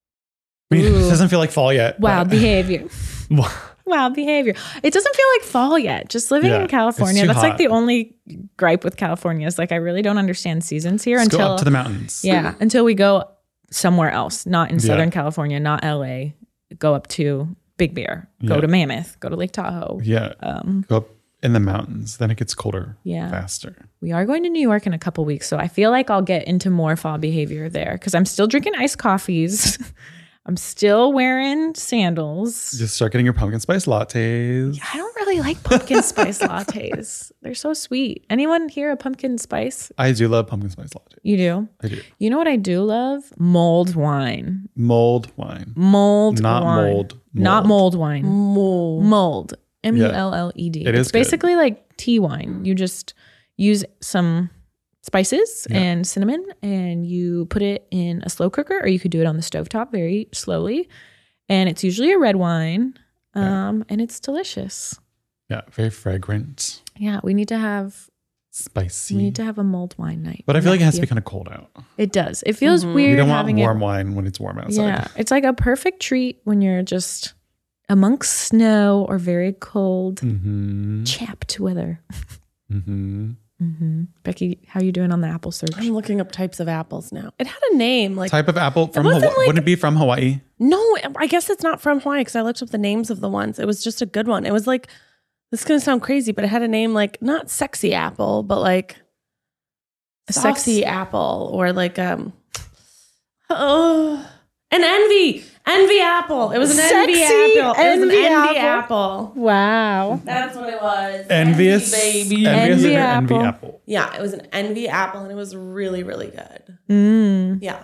Speaker 4: I mean,
Speaker 7: Ooh.
Speaker 4: it doesn't feel like fall yet.
Speaker 7: Wild
Speaker 4: but-
Speaker 7: behavior. Wild behavior. It doesn't feel like fall yet. Just living
Speaker 4: Yeah,
Speaker 7: in California.
Speaker 4: it's too
Speaker 7: That's like
Speaker 4: hot.
Speaker 7: the only gripe with California is like I really don't understand seasons here
Speaker 4: Let's
Speaker 7: until
Speaker 4: go up to the mountains.
Speaker 7: Yeah, until we go somewhere else, not in
Speaker 4: Yeah.
Speaker 7: Southern California, not LA. Go up to Big Bear, go
Speaker 4: Yeah.
Speaker 7: to Mammoth, go to Lake Tahoe.
Speaker 4: Yeah. Go up in the mountains. Then it gets colder.
Speaker 7: Yeah.
Speaker 4: Faster.
Speaker 7: We are going to New York in a couple weeks, so I feel like I'll get into more fall behavior there because I'm still drinking iced coffees. I'm still wearing sandals.
Speaker 4: Just start getting your pumpkin spice lattes.
Speaker 7: I don't really like pumpkin spice lattes. They're so sweet. Anyone here a pumpkin spice?
Speaker 4: I do love pumpkin spice latte.
Speaker 7: You do?
Speaker 4: I do.
Speaker 7: You know what I do love? Mulled wine.
Speaker 4: Mold wine.
Speaker 7: Mulled
Speaker 4: Not
Speaker 7: wine.
Speaker 4: mold.
Speaker 7: Not
Speaker 4: Mold.
Speaker 7: mulled wine.
Speaker 5: Mold.
Speaker 7: Mulled. M-U-L-L-E-D.
Speaker 4: It is
Speaker 7: It's basically like tea wine. You just use some spices and cinnamon and you put it in a slow cooker, or you could do it on the stovetop very slowly. And it's usually a red wine. And it's delicious.
Speaker 4: Yeah. Very fragrant.
Speaker 7: Yeah, we need to have
Speaker 4: Spicy.
Speaker 7: a mulled wine night.
Speaker 4: But I feel like it has to be
Speaker 7: Matthew.
Speaker 4: kind of cold out.
Speaker 7: It does. It feels
Speaker 4: You
Speaker 7: weird
Speaker 4: don't want
Speaker 7: having
Speaker 4: warm
Speaker 7: it.
Speaker 4: wine when it's warm outside.
Speaker 7: Yeah, it's like a perfect treat when you're just amongst snow or very cold,
Speaker 4: Mm-hmm.
Speaker 7: chapped weather.
Speaker 4: Mm-hmm.
Speaker 7: Becky, how you doing on the apple search?
Speaker 5: I'm looking up types of apples now. It had a name like
Speaker 4: Type of apple from
Speaker 5: wasn't
Speaker 4: Hawaii.
Speaker 5: like-
Speaker 4: Wouldn't it be from Hawaii?
Speaker 5: no, I guess it's not from Hawaii because I looked up the names of the ones. It was just a good one. It was like, this is gonna sound crazy, but it had a name like not sexy apple, but like
Speaker 7: A
Speaker 5: sexy apple or like an envy apple. It was an envy
Speaker 7: Sexy
Speaker 5: apple. It was an
Speaker 7: envy
Speaker 5: envy
Speaker 7: apple.
Speaker 5: apple.
Speaker 7: Wow.
Speaker 5: That's what it was.
Speaker 4: Envious.
Speaker 5: baby.
Speaker 4: Envious
Speaker 7: Envy
Speaker 4: or
Speaker 7: apple.
Speaker 4: envy apple.
Speaker 5: Yeah, it was an envy apple and it was really, really good.
Speaker 7: Mm.
Speaker 5: Yeah.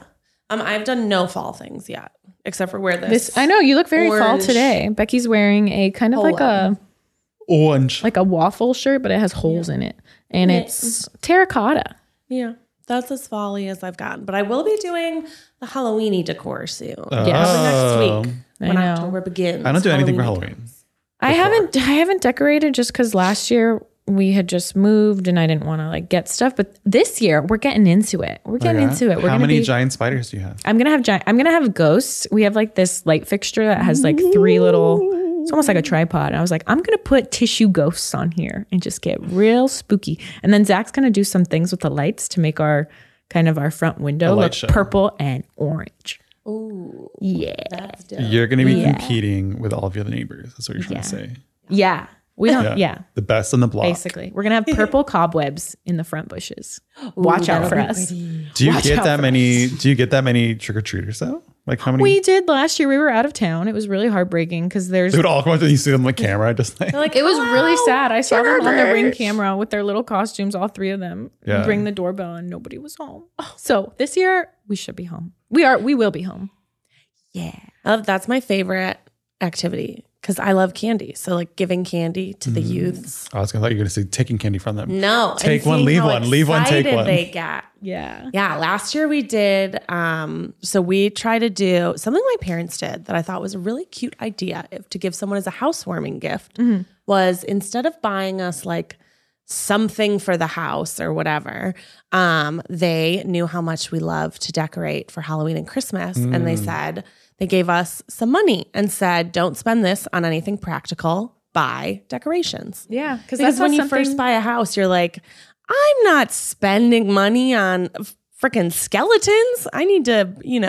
Speaker 5: I've done no fall things yet, except for wear this.
Speaker 7: I know you look very fall
Speaker 5: orange
Speaker 7: today. Becky's wearing a kind of like a
Speaker 4: orange,
Speaker 7: like a waffle shirt, but it has holes in it, and it's terracotta.
Speaker 5: Yeah, that's as fall-y as I've gotten. But I will be doing the Halloween-y decor soon.
Speaker 7: Yes.
Speaker 5: Next week when
Speaker 7: I know.
Speaker 5: October begins.
Speaker 4: I don't do anything for
Speaker 5: Halloween
Speaker 4: Halloween.
Speaker 7: I haven't decorated just because last year we had just moved and I didn't want to like get stuff. But this year we're getting into it. We're getting into it.
Speaker 4: How many giant spiders do you have?
Speaker 7: I'm gonna have ghosts. We have like this light fixture that has like 3 little. It's almost like a tripod. And I was like, I'm gonna put tissue ghosts on here and just get real spooky. And then Zach's gonna do some things with the lights to make our front window look purple and orange.
Speaker 5: Ooh,
Speaker 7: yeah,
Speaker 5: that's dope.
Speaker 4: You're going to be competing with all of your other neighbors. That's what you're trying to say.
Speaker 7: Yeah. We don't,
Speaker 4: The best on the block.
Speaker 7: Basically. We're going to have purple cobwebs in the front bushes. Watch out for us.
Speaker 4: Do you get that many trick-or-treaters though? Like how many?
Speaker 7: We did last year. We were out of town. It was really heartbreaking because they
Speaker 4: would all come up and you see them on camera. Just like
Speaker 7: it was really sad. I saw them on the Ring camera with their little costumes, all 3 of them.
Speaker 4: Yeah.
Speaker 7: Ring the doorbell and nobody was home. So this year we should be home. We will be home. Yeah.
Speaker 5: That's my favorite activity because I love candy. So like giving candy to the youths.
Speaker 4: I was going to thought you were going to say taking candy from them.
Speaker 5: No.
Speaker 4: Take one, leave one. Leave one, take one.
Speaker 5: They get.
Speaker 7: Yeah.
Speaker 5: Yeah. Last year we did. So we tried to do something my parents did that I thought was a really cute idea to give someone as a housewarming gift was instead of buying us like something for the house or whatever, they knew how much we love to decorate for Halloween and Christmas. And they gave us some money and said, don't spend this on anything practical, buy decorations.
Speaker 7: Yeah.
Speaker 5: Because when you first buy a house, you're like, I'm not spending money on freaking skeletons. I need to,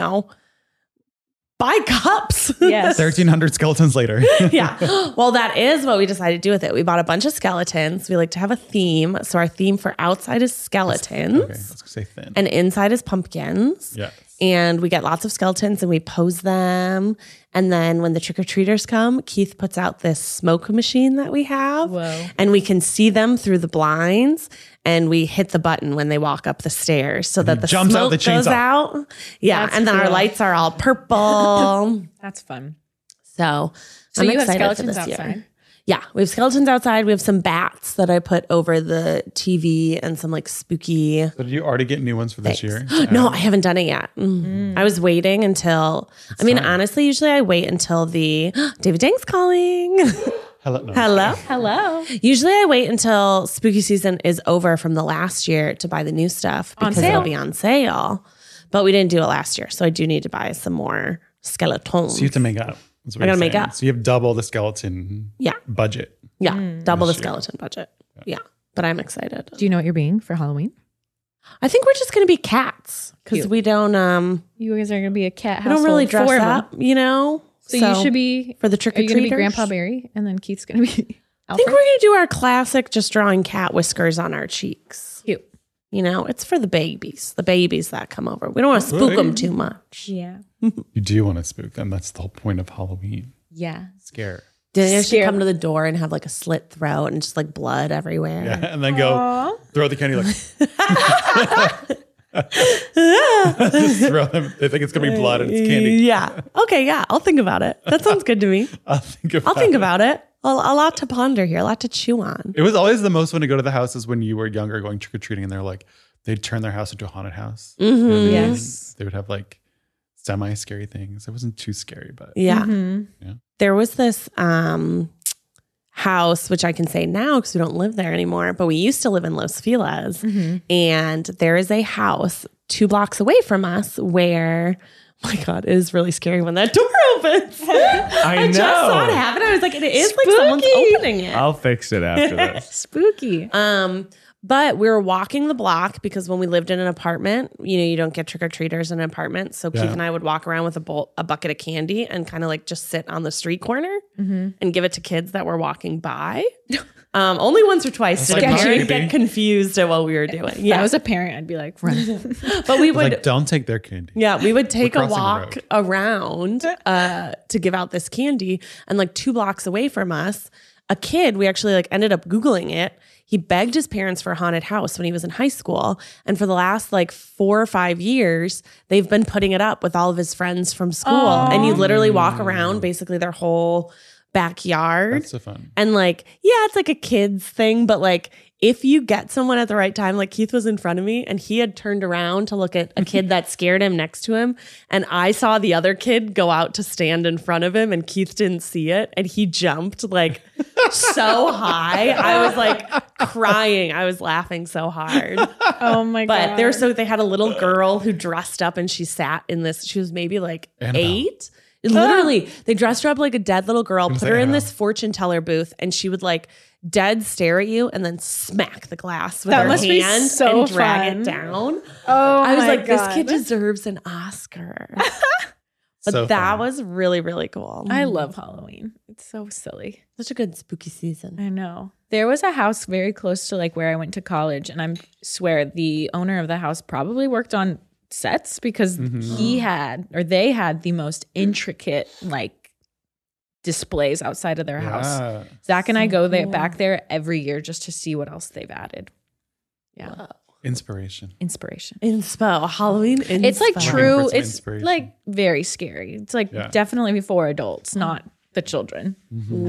Speaker 5: buy cups.
Speaker 7: Yes.
Speaker 4: 1,300 skeletons later.
Speaker 5: Yeah. Well, that is what we decided to do with it. We bought a bunch of skeletons. We like to have a theme. So our theme for outside is skeletons.
Speaker 4: Okay, let's say thin.
Speaker 5: And inside is pumpkins.
Speaker 4: Yes.
Speaker 5: And we get lots of skeletons and we pose them. And then when the trick-or-treaters come, Keith puts out this smoke machine that we have.
Speaker 7: Whoa.
Speaker 5: And we can see them through the blinds. And we hit the button when they walk up the stairs so that the smoke goes out. Yeah.
Speaker 7: That's
Speaker 5: and then
Speaker 7: cool.
Speaker 5: our lights are all purple.
Speaker 7: That's fun.
Speaker 5: So
Speaker 7: you
Speaker 5: I'm
Speaker 7: have
Speaker 5: excited
Speaker 7: skeletons
Speaker 5: for this
Speaker 7: outside?
Speaker 5: year. Yeah, we have skeletons outside. We have some bats that I put over the TV and some like spooky.
Speaker 4: So did you already get new ones for this year?
Speaker 5: No, I haven't done it yet. I was waiting until, honestly, usually I wait until the David Dang's calling.
Speaker 4: Hello. No.
Speaker 7: Hello.
Speaker 5: Usually I wait until spooky season is over from the last year to buy the new stuff because it'll be on sale. But we didn't do it last year. So I do need to buy some more skeletons.
Speaker 4: So you have to make up.
Speaker 5: I gotta make up.
Speaker 4: So you have double the skeleton budget.
Speaker 5: Yeah, double the skeleton budget. Yeah, but I'm excited.
Speaker 7: Do you know what you're being for Halloween?
Speaker 5: I think we're just gonna be cats because we don't.
Speaker 7: You guys are gonna be a cat
Speaker 5: We
Speaker 7: household.
Speaker 5: don't really dress
Speaker 7: 4 of them.
Speaker 5: up, you know.
Speaker 7: So you should be
Speaker 5: for the trick or
Speaker 7: Are you gonna be
Speaker 5: treaters.
Speaker 7: Grandpa Barry, and then Keith's gonna be
Speaker 5: I think
Speaker 7: Alfred?
Speaker 5: we're gonna do our classic, just drawing cat whiskers on our cheeks.
Speaker 7: Cute.
Speaker 5: You know, it's for the babies that come over. We don't want to spook them too much.
Speaker 7: Yeah.
Speaker 4: You do want to spook them. That's the whole point of Halloween.
Speaker 7: Yeah.
Speaker 4: Scare.
Speaker 5: Daniel should come to the door and have like a slit throat and just like blood everywhere.
Speaker 4: Yeah, and then go throw the candy like. Just throw them. They think it's gonna be blood and it's candy.
Speaker 5: Yeah. Okay. Yeah. I'll think about it. That sounds good to me.
Speaker 4: I'll think
Speaker 5: about it. A lot to ponder here. A lot to chew on.
Speaker 4: It was always the most fun to go to the houses when you were younger, going trick or treating, and they're like, they'd turn their house into a haunted house.
Speaker 5: Mm-hmm.
Speaker 4: And
Speaker 7: Yes.
Speaker 4: they would have like semi-scary things. It wasn't too scary, but
Speaker 5: Yeah.
Speaker 4: Yeah.
Speaker 5: There was this house, which I can say now because we don't live there anymore, but we used to live in Los Feliz. And there is a house 2 blocks away from us where, oh my God, it is really scary when that door opens. I just saw it happen. I was like, it is like someone's opening it.
Speaker 1: I'll fix it after this.
Speaker 7: Spooky.
Speaker 5: But we were walking the block because when we lived in an apartment, you know, you don't get trick-or-treaters in an apartment. So Keith and I would walk around with a bucket of candy and kind of like just sit on the street corner and give it to kids that were walking by. Only once or twice did a parent get confused at what we were doing.
Speaker 7: If I was a parent, I'd be like, run.
Speaker 5: But we would
Speaker 4: like, don't take their candy.
Speaker 5: Yeah, we would take a
Speaker 4: crossing the
Speaker 5: walk
Speaker 4: road.
Speaker 5: around to give out this candy. And like 2 blocks away from us, a kid, we actually like ended up Googling it. He begged his parents for a haunted house when he was in high school. And for the last like 4 or 5 years, they've been putting it up with all of his friends from school. And you literally walk around basically their whole backyard.
Speaker 4: That's so fun.
Speaker 5: And like, yeah, it's like a kid's thing, but like if you get someone at the right time, like Keith was in front of me and he had turned around to look at a kid that scared him next to him. And I saw the other kid go out to stand in front of him and Keith didn't see it. And he jumped like so high. I was like crying. I was laughing so hard.
Speaker 7: Oh my God.
Speaker 5: But they had a little girl who dressed up and she sat in this. She was maybe like 8. Literally, they dressed her up like a dead little girl, put her in this fortune teller booth, and she would like dead stare at you and then smack the glass with her hand and drag it down.
Speaker 7: Oh,
Speaker 5: I was like,
Speaker 7: God.
Speaker 5: this kid deserves an Oscar. But
Speaker 4: So
Speaker 5: that
Speaker 4: fun.
Speaker 5: was really, really cool.
Speaker 7: I love Halloween. It's so silly.
Speaker 5: Such a good spooky season.
Speaker 7: I know. There was a house very close to like where I went to college, and I swear the owner of the house probably worked on sets because they had the most intricate like displays outside of their house. Zach and I go there back there every year just to see what else they've added. Yeah.
Speaker 5: Whoa.
Speaker 7: Inspiration.
Speaker 5: Inspo. Halloween inspo.
Speaker 7: It's like true.
Speaker 4: Looking for some
Speaker 7: It's
Speaker 4: inspiration.
Speaker 7: like very scary. It's like definitely for adults, not the children.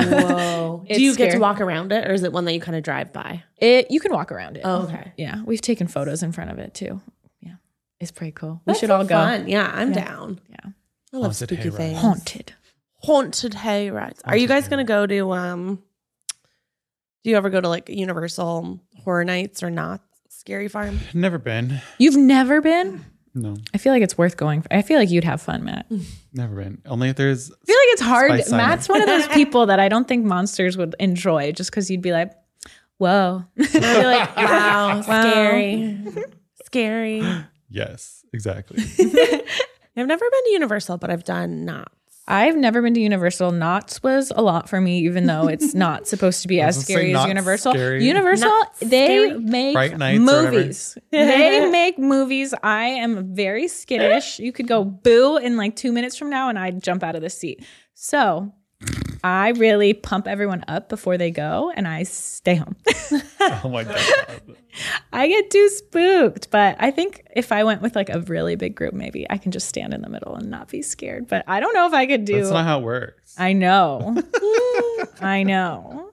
Speaker 5: Whoa.
Speaker 7: It's
Speaker 5: Do you get to
Speaker 7: scary.
Speaker 5: walk around it or is it one that you kind of drive by?
Speaker 7: You can walk around it.
Speaker 5: Oh, okay.
Speaker 7: Yeah. We've taken photos in front of it too. Yeah. It's pretty cool. We
Speaker 5: That's
Speaker 7: should
Speaker 5: so
Speaker 7: all go.
Speaker 5: fun. Yeah, I'm down.
Speaker 7: Yeah.
Speaker 5: I love
Speaker 4: Haunted
Speaker 5: spooky
Speaker 4: hayrides.
Speaker 5: things. Haunted hay rides. Are you guys going to go to, do you ever go to like Universal Horror Nights or not? Scary Farm?
Speaker 4: Never been.
Speaker 7: You've never been?
Speaker 4: No,
Speaker 7: I feel like it's worth going. I feel like you'd have fun, Matt. I
Speaker 4: never been. Only if there's.
Speaker 7: feel like it's hard.
Speaker 4: Spice Simon.
Speaker 7: Matt's one of those people that I don't think monsters would enjoy just because you'd be like, whoa.
Speaker 5: And I'd be like, wow, scary. Scary.
Speaker 4: Yes, exactly.
Speaker 5: I've never been to Universal, but I've done Knott's.
Speaker 7: I've never been to Universal. Knott's was a lot for me, even though it's not supposed to be as
Speaker 4: was gonna say
Speaker 7: scary as
Speaker 4: not
Speaker 7: Universal.
Speaker 4: scary.
Speaker 7: Universal,
Speaker 5: Not
Speaker 7: they
Speaker 5: scary.
Speaker 7: make
Speaker 4: Fright Nights or whatever.
Speaker 7: movies. They make movies. I am very skittish. You could go boo in like 2 minutes from now and I'd jump out of the seat. So I really pump everyone up before they go and I stay home.
Speaker 4: Oh my God.
Speaker 7: I get too spooked, but I think if I went with like a really big group, maybe I can just stand in the middle and not be scared. But I don't know if I could do.
Speaker 4: That's not how it works.
Speaker 7: I know. I know.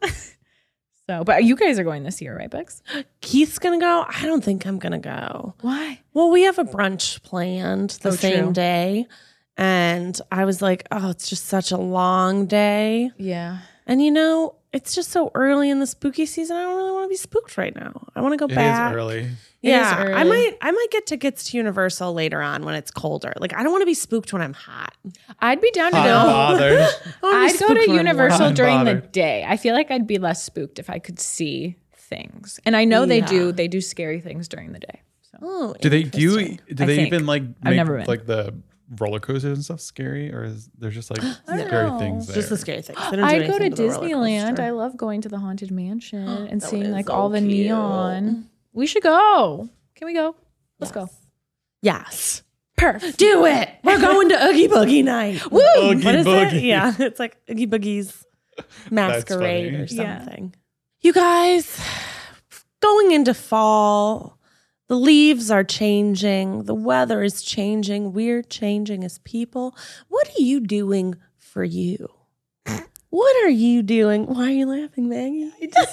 Speaker 7: So, but you guys are going this year, right, Bex?
Speaker 5: Keith's going to go. I don't think I'm going to go.
Speaker 7: Why?
Speaker 5: Well, we have a brunch planned the same
Speaker 7: true.
Speaker 5: day. And I was like, oh, it's just such a long day.
Speaker 7: Yeah.
Speaker 5: And you know, it's just so early in the spooky season. I don't really want to be spooked right now. I want to go
Speaker 4: It
Speaker 5: back.
Speaker 4: is early.
Speaker 5: Yeah,
Speaker 7: early.
Speaker 5: I might get tickets to Universal later on when it's colder. Like I don't want to be spooked when I'm hot.
Speaker 7: I'd be down to
Speaker 4: Not
Speaker 7: go.
Speaker 4: bothered.
Speaker 5: I wanna be
Speaker 7: I'd go
Speaker 5: spooked
Speaker 7: to
Speaker 5: when I'm
Speaker 7: Universal
Speaker 4: warm.
Speaker 7: during the
Speaker 4: Bothered.
Speaker 7: day. I feel like I'd be less spooked if I could see things. And I know they do scary things during the day. So
Speaker 5: Oh,
Speaker 4: Do they
Speaker 5: interesting.
Speaker 4: do they
Speaker 7: think.
Speaker 4: even like
Speaker 7: I've
Speaker 4: make
Speaker 7: never been.
Speaker 4: like the roller coasters and stuff scary, or is there just like scary
Speaker 7: know.
Speaker 4: things there?
Speaker 5: Just the scary things. They don't do
Speaker 7: I'd go to
Speaker 5: anything the roller
Speaker 7: Disneyland.
Speaker 5: coaster.
Speaker 7: I love going to the Haunted Mansion and
Speaker 5: That
Speaker 7: seeing
Speaker 5: is
Speaker 7: like
Speaker 5: so
Speaker 7: all the
Speaker 5: cute.
Speaker 7: neon. We should go. Can we go? Let's go.
Speaker 5: Yes.
Speaker 7: Perfect.
Speaker 5: Do it. We're going to Oogie Boogie night. Woo!
Speaker 4: Oogie
Speaker 5: What is
Speaker 4: Boogie.
Speaker 5: it? Yeah, it's like Oogie Boogie's masquerade
Speaker 4: funny.
Speaker 5: or
Speaker 7: Yeah.
Speaker 5: something. You guys, going into fall, the leaves are changing. The weather is changing. We're changing as people. What are you doing for you? What are you doing? Why are you laughing, Maggie?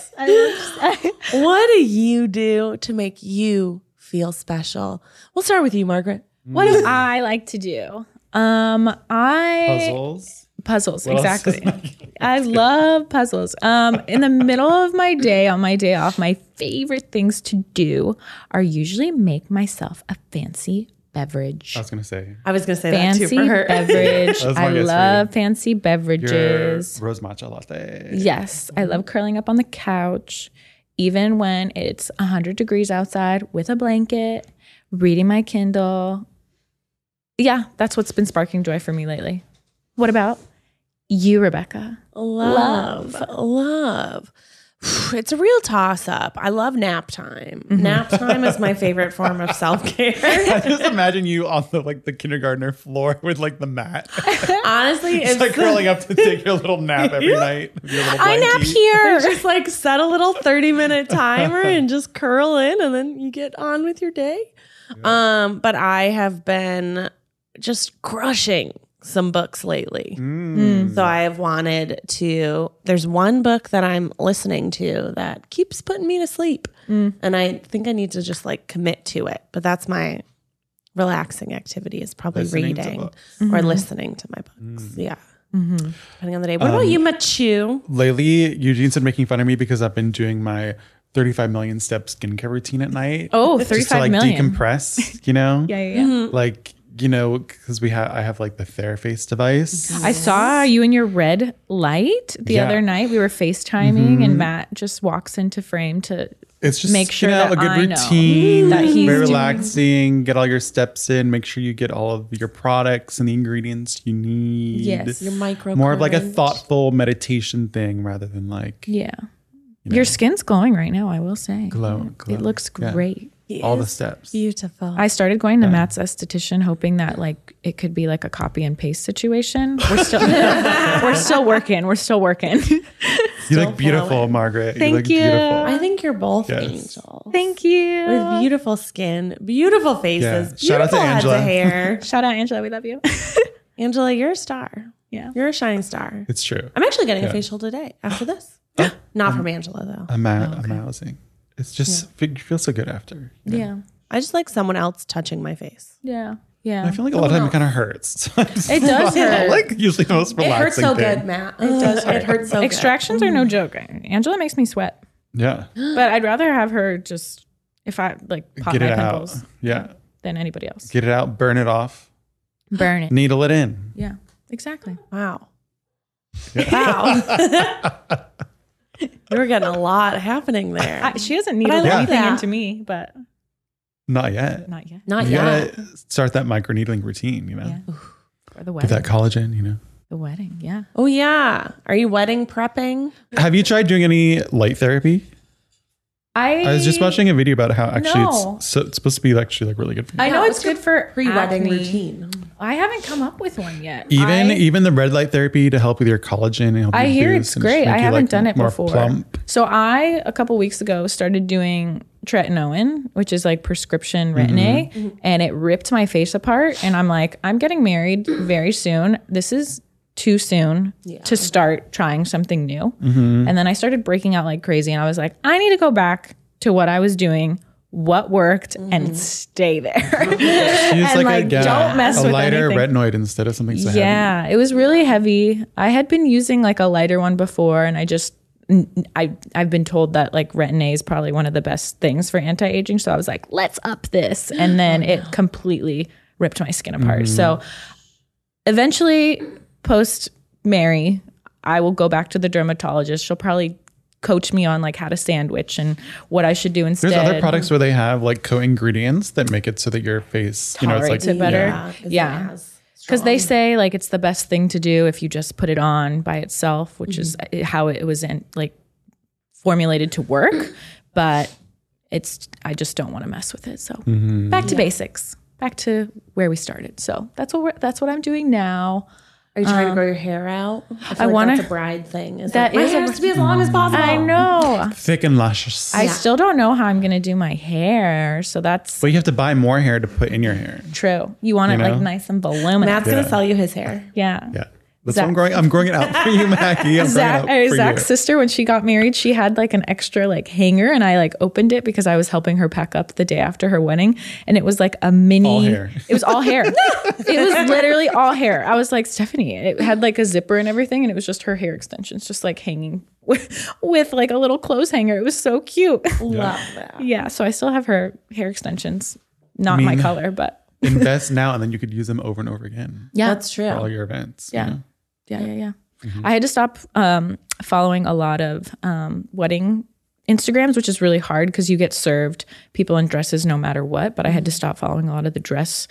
Speaker 5: What do you do to make you feel special? We'll start with you, Margaret.
Speaker 7: What do I like to do? Puzzles,
Speaker 4: What else is
Speaker 7: exactly. I love puzzles. In the middle of my day, on my day off, my favorite things to do are usually make myself a fancy beverage.
Speaker 4: I was gonna say
Speaker 5: I was going to say that
Speaker 7: Fancy
Speaker 5: too for her.
Speaker 7: beverage.
Speaker 4: That was my
Speaker 7: I
Speaker 4: guess for
Speaker 7: love
Speaker 4: you.
Speaker 7: fancy
Speaker 4: your
Speaker 7: beverages.
Speaker 4: rose matcha latte.
Speaker 7: Yes, I love curling up on the couch, even when it's 100 degrees outside with a blanket, reading my Kindle. Yeah, that's what's been sparking joy for me lately. What about you, Rebecca?
Speaker 5: Love. It's a real toss up. I love nap time. Nap time is my favorite form of self-care.
Speaker 4: I just imagine you on the kindergartner floor with like the mat.
Speaker 5: Honestly,
Speaker 4: It's like curling up to take your little nap every night. With your little
Speaker 5: I nap
Speaker 4: blankie.
Speaker 5: here. Just like set a little 30-minute timer and just curl in, and then you get on with your day. But I have been just crushing some books lately. So I have wanted to, there's one book that I'm listening to that keeps putting me to sleep. And I think I need to just like commit to it. But that's my relaxing activity, is probably
Speaker 4: Listening to
Speaker 5: reading
Speaker 4: books.
Speaker 5: or listening to my books. Yeah. Depending on the day. What about you, Machu?
Speaker 4: Lately, Eugene's been making fun of me because I've been doing my 35 million step skincare routine at night.
Speaker 7: Oh,
Speaker 4: just to
Speaker 7: 35
Speaker 4: like
Speaker 7: million.
Speaker 4: decompress, you know?
Speaker 7: Yeah.
Speaker 4: Like, you know, because I have like the TheraFace device.
Speaker 7: I saw you in your red light the
Speaker 4: Yeah.
Speaker 7: other night. We were FaceTiming and Matt just walks into frame to
Speaker 4: It's just
Speaker 7: make sure
Speaker 4: you know,
Speaker 7: that
Speaker 4: a good
Speaker 7: I know
Speaker 4: routine,
Speaker 7: that he's
Speaker 4: very
Speaker 7: doing-
Speaker 4: relaxing. Get all your steps in. Make sure you get all of your products and the ingredients you need.
Speaker 7: Yes.
Speaker 5: Your micro
Speaker 4: More of like a thoughtful meditation thing rather than like
Speaker 7: Yeah.
Speaker 4: you know,
Speaker 7: Your skin's glowing right now, I will say.
Speaker 4: glow.
Speaker 7: It looks
Speaker 4: Yeah.
Speaker 7: great.
Speaker 4: All the steps.
Speaker 5: Beautiful.
Speaker 7: I started going to Matt's esthetician hoping that like it could be like a copy and paste situation. We're still working. We're still working.
Speaker 4: You look beautiful,
Speaker 5: flowing.
Speaker 4: Margaret.
Speaker 7: Thank
Speaker 4: you look
Speaker 7: you.
Speaker 4: beautiful.
Speaker 5: I think you're both
Speaker 4: Yes.
Speaker 5: angels.
Speaker 7: Thank you.
Speaker 5: With beautiful skin, beautiful faces,
Speaker 4: Yeah. Shout out to
Speaker 5: beautiful heads
Speaker 4: Angela.
Speaker 5: of hair.
Speaker 7: Shout out Angela, we love you.
Speaker 5: Angela, you're a star.
Speaker 7: Yeah.
Speaker 5: You're a shining star.
Speaker 4: It's true.
Speaker 5: I'm actually getting a
Speaker 4: Yeah.
Speaker 5: facial today after this. Not from Angela, though.
Speaker 4: Amazing. It's just you feel so good after. you know?
Speaker 7: Yeah.
Speaker 5: I just like someone else touching my face.
Speaker 7: Yeah. Yeah.
Speaker 4: I feel like a lot of time it kind of hurts.
Speaker 7: It does hurt.
Speaker 4: Like usually the most
Speaker 5: It
Speaker 4: relaxing
Speaker 5: hurts so
Speaker 4: thing.
Speaker 5: good, Matt. It does hurt. It hurts so
Speaker 7: Extractions are no joke. Angela makes me sweat.
Speaker 4: Yeah.
Speaker 7: But I'd rather have her just if I like pop
Speaker 4: Get
Speaker 7: my
Speaker 4: it out.
Speaker 7: pimples
Speaker 4: Yeah.
Speaker 7: than anybody else.
Speaker 4: Get it out, burn it off,
Speaker 7: Burn it.
Speaker 4: needle it in.
Speaker 7: Yeah. Exactly.
Speaker 5: good. Wow. Wow. We're getting a lot happening there.
Speaker 7: She hasn't
Speaker 5: But I
Speaker 7: needled
Speaker 5: love
Speaker 7: anything
Speaker 5: that.
Speaker 7: into me, but
Speaker 4: Not yet.
Speaker 7: not yet.
Speaker 5: Not
Speaker 4: You
Speaker 5: yet.
Speaker 4: gotta start that micro needling routine, you know?
Speaker 7: Yeah. For the
Speaker 4: Get that
Speaker 7: wedding.
Speaker 4: collagen, you know?
Speaker 7: The wedding. Yeah.
Speaker 5: Oh, yeah. Are you wedding prepping?
Speaker 4: Have you tried doing any light therapy? I was just watching a video about how actually
Speaker 7: No.
Speaker 4: it's supposed to be actually like really good for you.
Speaker 7: I know it's good for
Speaker 5: Pre-wedding
Speaker 7: acne.
Speaker 5: routine.
Speaker 7: I haven't come up with one yet.
Speaker 4: Even the red light therapy to help with your collagen and help
Speaker 7: I
Speaker 4: you
Speaker 7: hear
Speaker 4: boost
Speaker 7: it's
Speaker 4: and just
Speaker 7: great.
Speaker 4: make
Speaker 7: I
Speaker 4: you,
Speaker 7: haven't
Speaker 4: like,
Speaker 7: done it
Speaker 4: more
Speaker 7: before.
Speaker 4: plump.
Speaker 7: So I, a couple weeks ago, started doing tretinoin, which is like prescription Retin-A, and it ripped my face apart. And I'm like, I'm getting married very soon. This is too soon to start trying something new. And then I started breaking out like crazy. And I was like, I need to go back to what I was doing, what worked, and stay there.
Speaker 4: Use
Speaker 7: And,
Speaker 4: like,
Speaker 7: don't mess
Speaker 4: a
Speaker 7: with
Speaker 4: lighter
Speaker 7: anything.
Speaker 4: retinoid instead of something so heavy.
Speaker 7: Yeah, it was really heavy. I had been using like a lighter one before, and I've been told that like Retin-A is probably one of the best things for anti-aging. So I was like, let's up this, and then it completely ripped my skin apart. So eventually, post Mary, I will go back to the dermatologist. She'll probably coach me on like how to sandwich and what I should do instead.
Speaker 4: There's other products where they have like co-ingredients that make it so that your face, you know, it's like
Speaker 7: Tolerates it better.
Speaker 4: yeah.
Speaker 7: Yeah. Because they say like it's the best thing to do if you just put it on by itself, which is how it was like formulated to work. But I just don't want to mess with it. So back to basics, back to where we started. So that's what I'm doing now.
Speaker 5: Are you trying to grow your hair out? I feel
Speaker 7: I
Speaker 5: like
Speaker 7: wanna-
Speaker 5: that's a bride thing. Is
Speaker 7: that
Speaker 5: that my
Speaker 7: is a-
Speaker 5: hair has to be as long as possible.
Speaker 7: I know.
Speaker 4: Thick and luscious.
Speaker 7: I still don't know how I'm gonna do my hair. So that's
Speaker 4: But you have to buy more hair to put in your hair.
Speaker 7: true. You want
Speaker 4: You
Speaker 7: it
Speaker 4: know?
Speaker 7: like nice and voluminous.
Speaker 5: Matt's gonna sell you his hair.
Speaker 7: Yeah.
Speaker 4: Yeah. That's what I'm growing it out for you, Mackie.
Speaker 7: Zach's sister, when she got married, she had like an extra like hanger, and I like opened it because I was helping her pack up the day after her wedding, and it was like a mini.
Speaker 4: All hair.
Speaker 7: It was all hair. It was literally all hair. I was like, Stephanie, it had like a zipper and everything, and it was just her hair extensions, just like hanging with like a little clothes hanger. It was so cute.
Speaker 5: Love that.
Speaker 7: Yeah, so I still have her hair extensions, not my color, but
Speaker 4: Invest now, and then you could use them over and over again.
Speaker 7: yeah,
Speaker 5: That's true.
Speaker 4: For all your events.
Speaker 7: Yeah.
Speaker 4: You know?
Speaker 7: Yeah. I had to stop following a lot of wedding Instagrams, which is really hard because you get served people in dresses no matter what. But I had to stop following a lot of the dress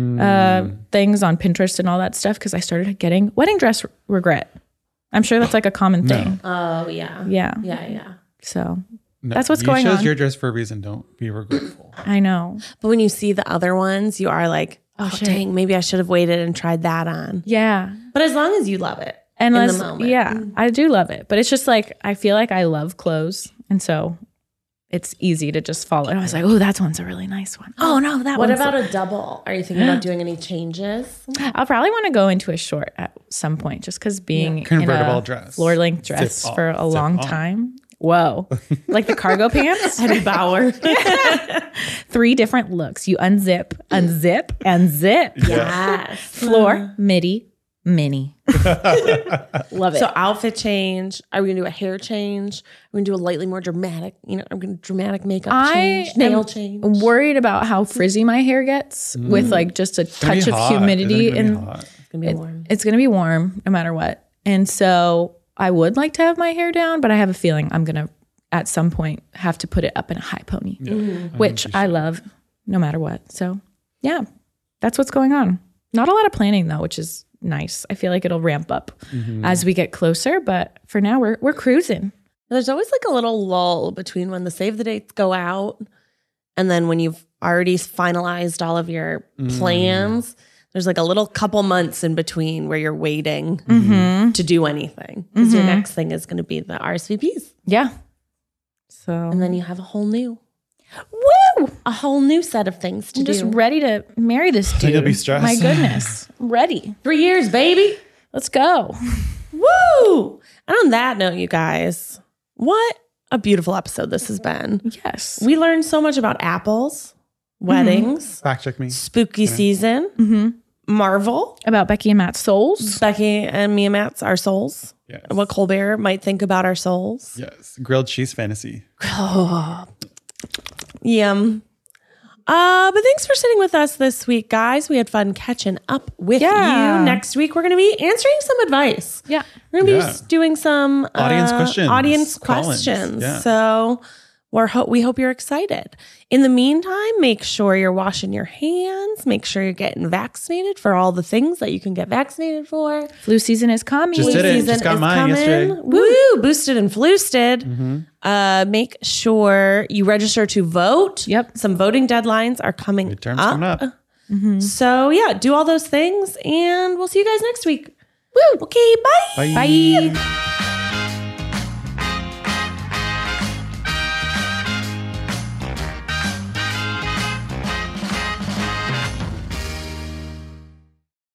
Speaker 7: things on Pinterest and all that stuff because I started getting wedding dress regret. I'm sure that's like a common thing.
Speaker 5: Oh yeah.
Speaker 7: Yeah.
Speaker 5: Yeah.
Speaker 7: So
Speaker 4: No,
Speaker 7: that's what's
Speaker 4: you
Speaker 7: going
Speaker 4: chose
Speaker 7: on.
Speaker 4: your dress for a reason. Don't be regretful.
Speaker 7: I know.
Speaker 5: But when you see the other ones, you are like, oh,
Speaker 7: shit.
Speaker 5: dang, maybe I should have waited and tried that on.
Speaker 7: Yeah.
Speaker 5: But as long as you love it
Speaker 7: And
Speaker 5: in the moment.
Speaker 7: yeah, I do love it. But it's just like, I feel like I love clothes. And so it's easy to just follow. And I was like, oh, that one's a really nice one. Oh, no, that
Speaker 5: What
Speaker 7: one's
Speaker 5: about a double? Are you thinking about doing any changes?
Speaker 7: I'll probably want to go into a short at some point just because being in
Speaker 4: Convertible
Speaker 7: a
Speaker 4: dress.
Speaker 7: floor length dress
Speaker 4: Zip
Speaker 7: for
Speaker 4: off,
Speaker 7: a
Speaker 4: zip
Speaker 7: long
Speaker 4: on.
Speaker 7: time. Whoa. Like the cargo pants?
Speaker 5: Eddie Bauer.
Speaker 7: 3 different looks. You unzip, unzip, and zip.
Speaker 5: Yes.
Speaker 7: Floor, midi, mini. Love it.
Speaker 5: So outfit change. Are we gonna do a hair change? We're gonna do a lightly more dramatic, I'm gonna dramatic makeup change, nail change.
Speaker 7: worried about how frizzy my hair gets with like just a
Speaker 4: Gonna be
Speaker 7: touch of
Speaker 4: hot.
Speaker 7: humidity.
Speaker 4: It's gonna be
Speaker 7: And
Speaker 4: hot.
Speaker 5: It's gonna be warm.
Speaker 7: it's going to be warm no matter what. And so I would like to have my hair down, but I have a feeling I'm going to at some point have to put it up in a high pony, which I love no matter what. So yeah, that's what's going on. Not a lot of planning though, which is nice. I feel like it'll ramp up as we get closer, but for now we're cruising.
Speaker 5: There's always like a little lull between when the save the dates go out and then when you've already finalized all of your plans. There's like a little couple months in between where you're waiting to do anything because your next thing is going to be the RSVPs.
Speaker 7: Yeah. So
Speaker 5: And then you have a whole new set of things to
Speaker 7: I'm
Speaker 5: do.
Speaker 7: just ready to marry this dude.
Speaker 4: you'll be stressed.
Speaker 7: My goodness. I'm ready.
Speaker 5: 3 years, baby.
Speaker 7: Let's go.
Speaker 5: Woo! And on that note, you guys, what a beautiful episode this has been.
Speaker 7: Yes.
Speaker 5: We learned so much about apples, weddings,
Speaker 4: Fact check me.
Speaker 5: spooky season, Marvel,
Speaker 7: About Becky and Matt's souls.
Speaker 5: Becky and me and Matt's our souls.
Speaker 4: Yes.
Speaker 5: What Colbert might think about our souls.
Speaker 4: Yes. Grilled cheese fantasy.
Speaker 5: Yum. But thanks for sitting with us this week, guys. We had fun catching up with
Speaker 7: Yeah.
Speaker 5: you. Next week, we're going to be answering some advice.
Speaker 7: Yeah.
Speaker 5: We're going to
Speaker 4: Yeah.
Speaker 5: be doing some
Speaker 4: Audience questions.
Speaker 5: Audience
Speaker 4: Call-ins.
Speaker 5: questions.
Speaker 4: Yeah.
Speaker 5: So we hope you're excited. In the meantime, make sure you're washing your hands. Make sure you're getting vaccinated for all the things that you can get vaccinated for.
Speaker 7: Flu season is coming.
Speaker 4: Just
Speaker 5: Flu
Speaker 4: did it.
Speaker 5: season
Speaker 4: Just got
Speaker 5: is
Speaker 4: mine
Speaker 5: coming.
Speaker 4: yesterday.
Speaker 5: Woo! Boosted and floosted. Make sure you register to vote.
Speaker 7: Yep.
Speaker 5: Some voting deadlines are coming
Speaker 4: Midterms
Speaker 5: up.
Speaker 4: coming up.
Speaker 5: So yeah, do all those things, and we'll see you guys next week. Woo! Okay, bye.
Speaker 4: Bye.
Speaker 7: Bye.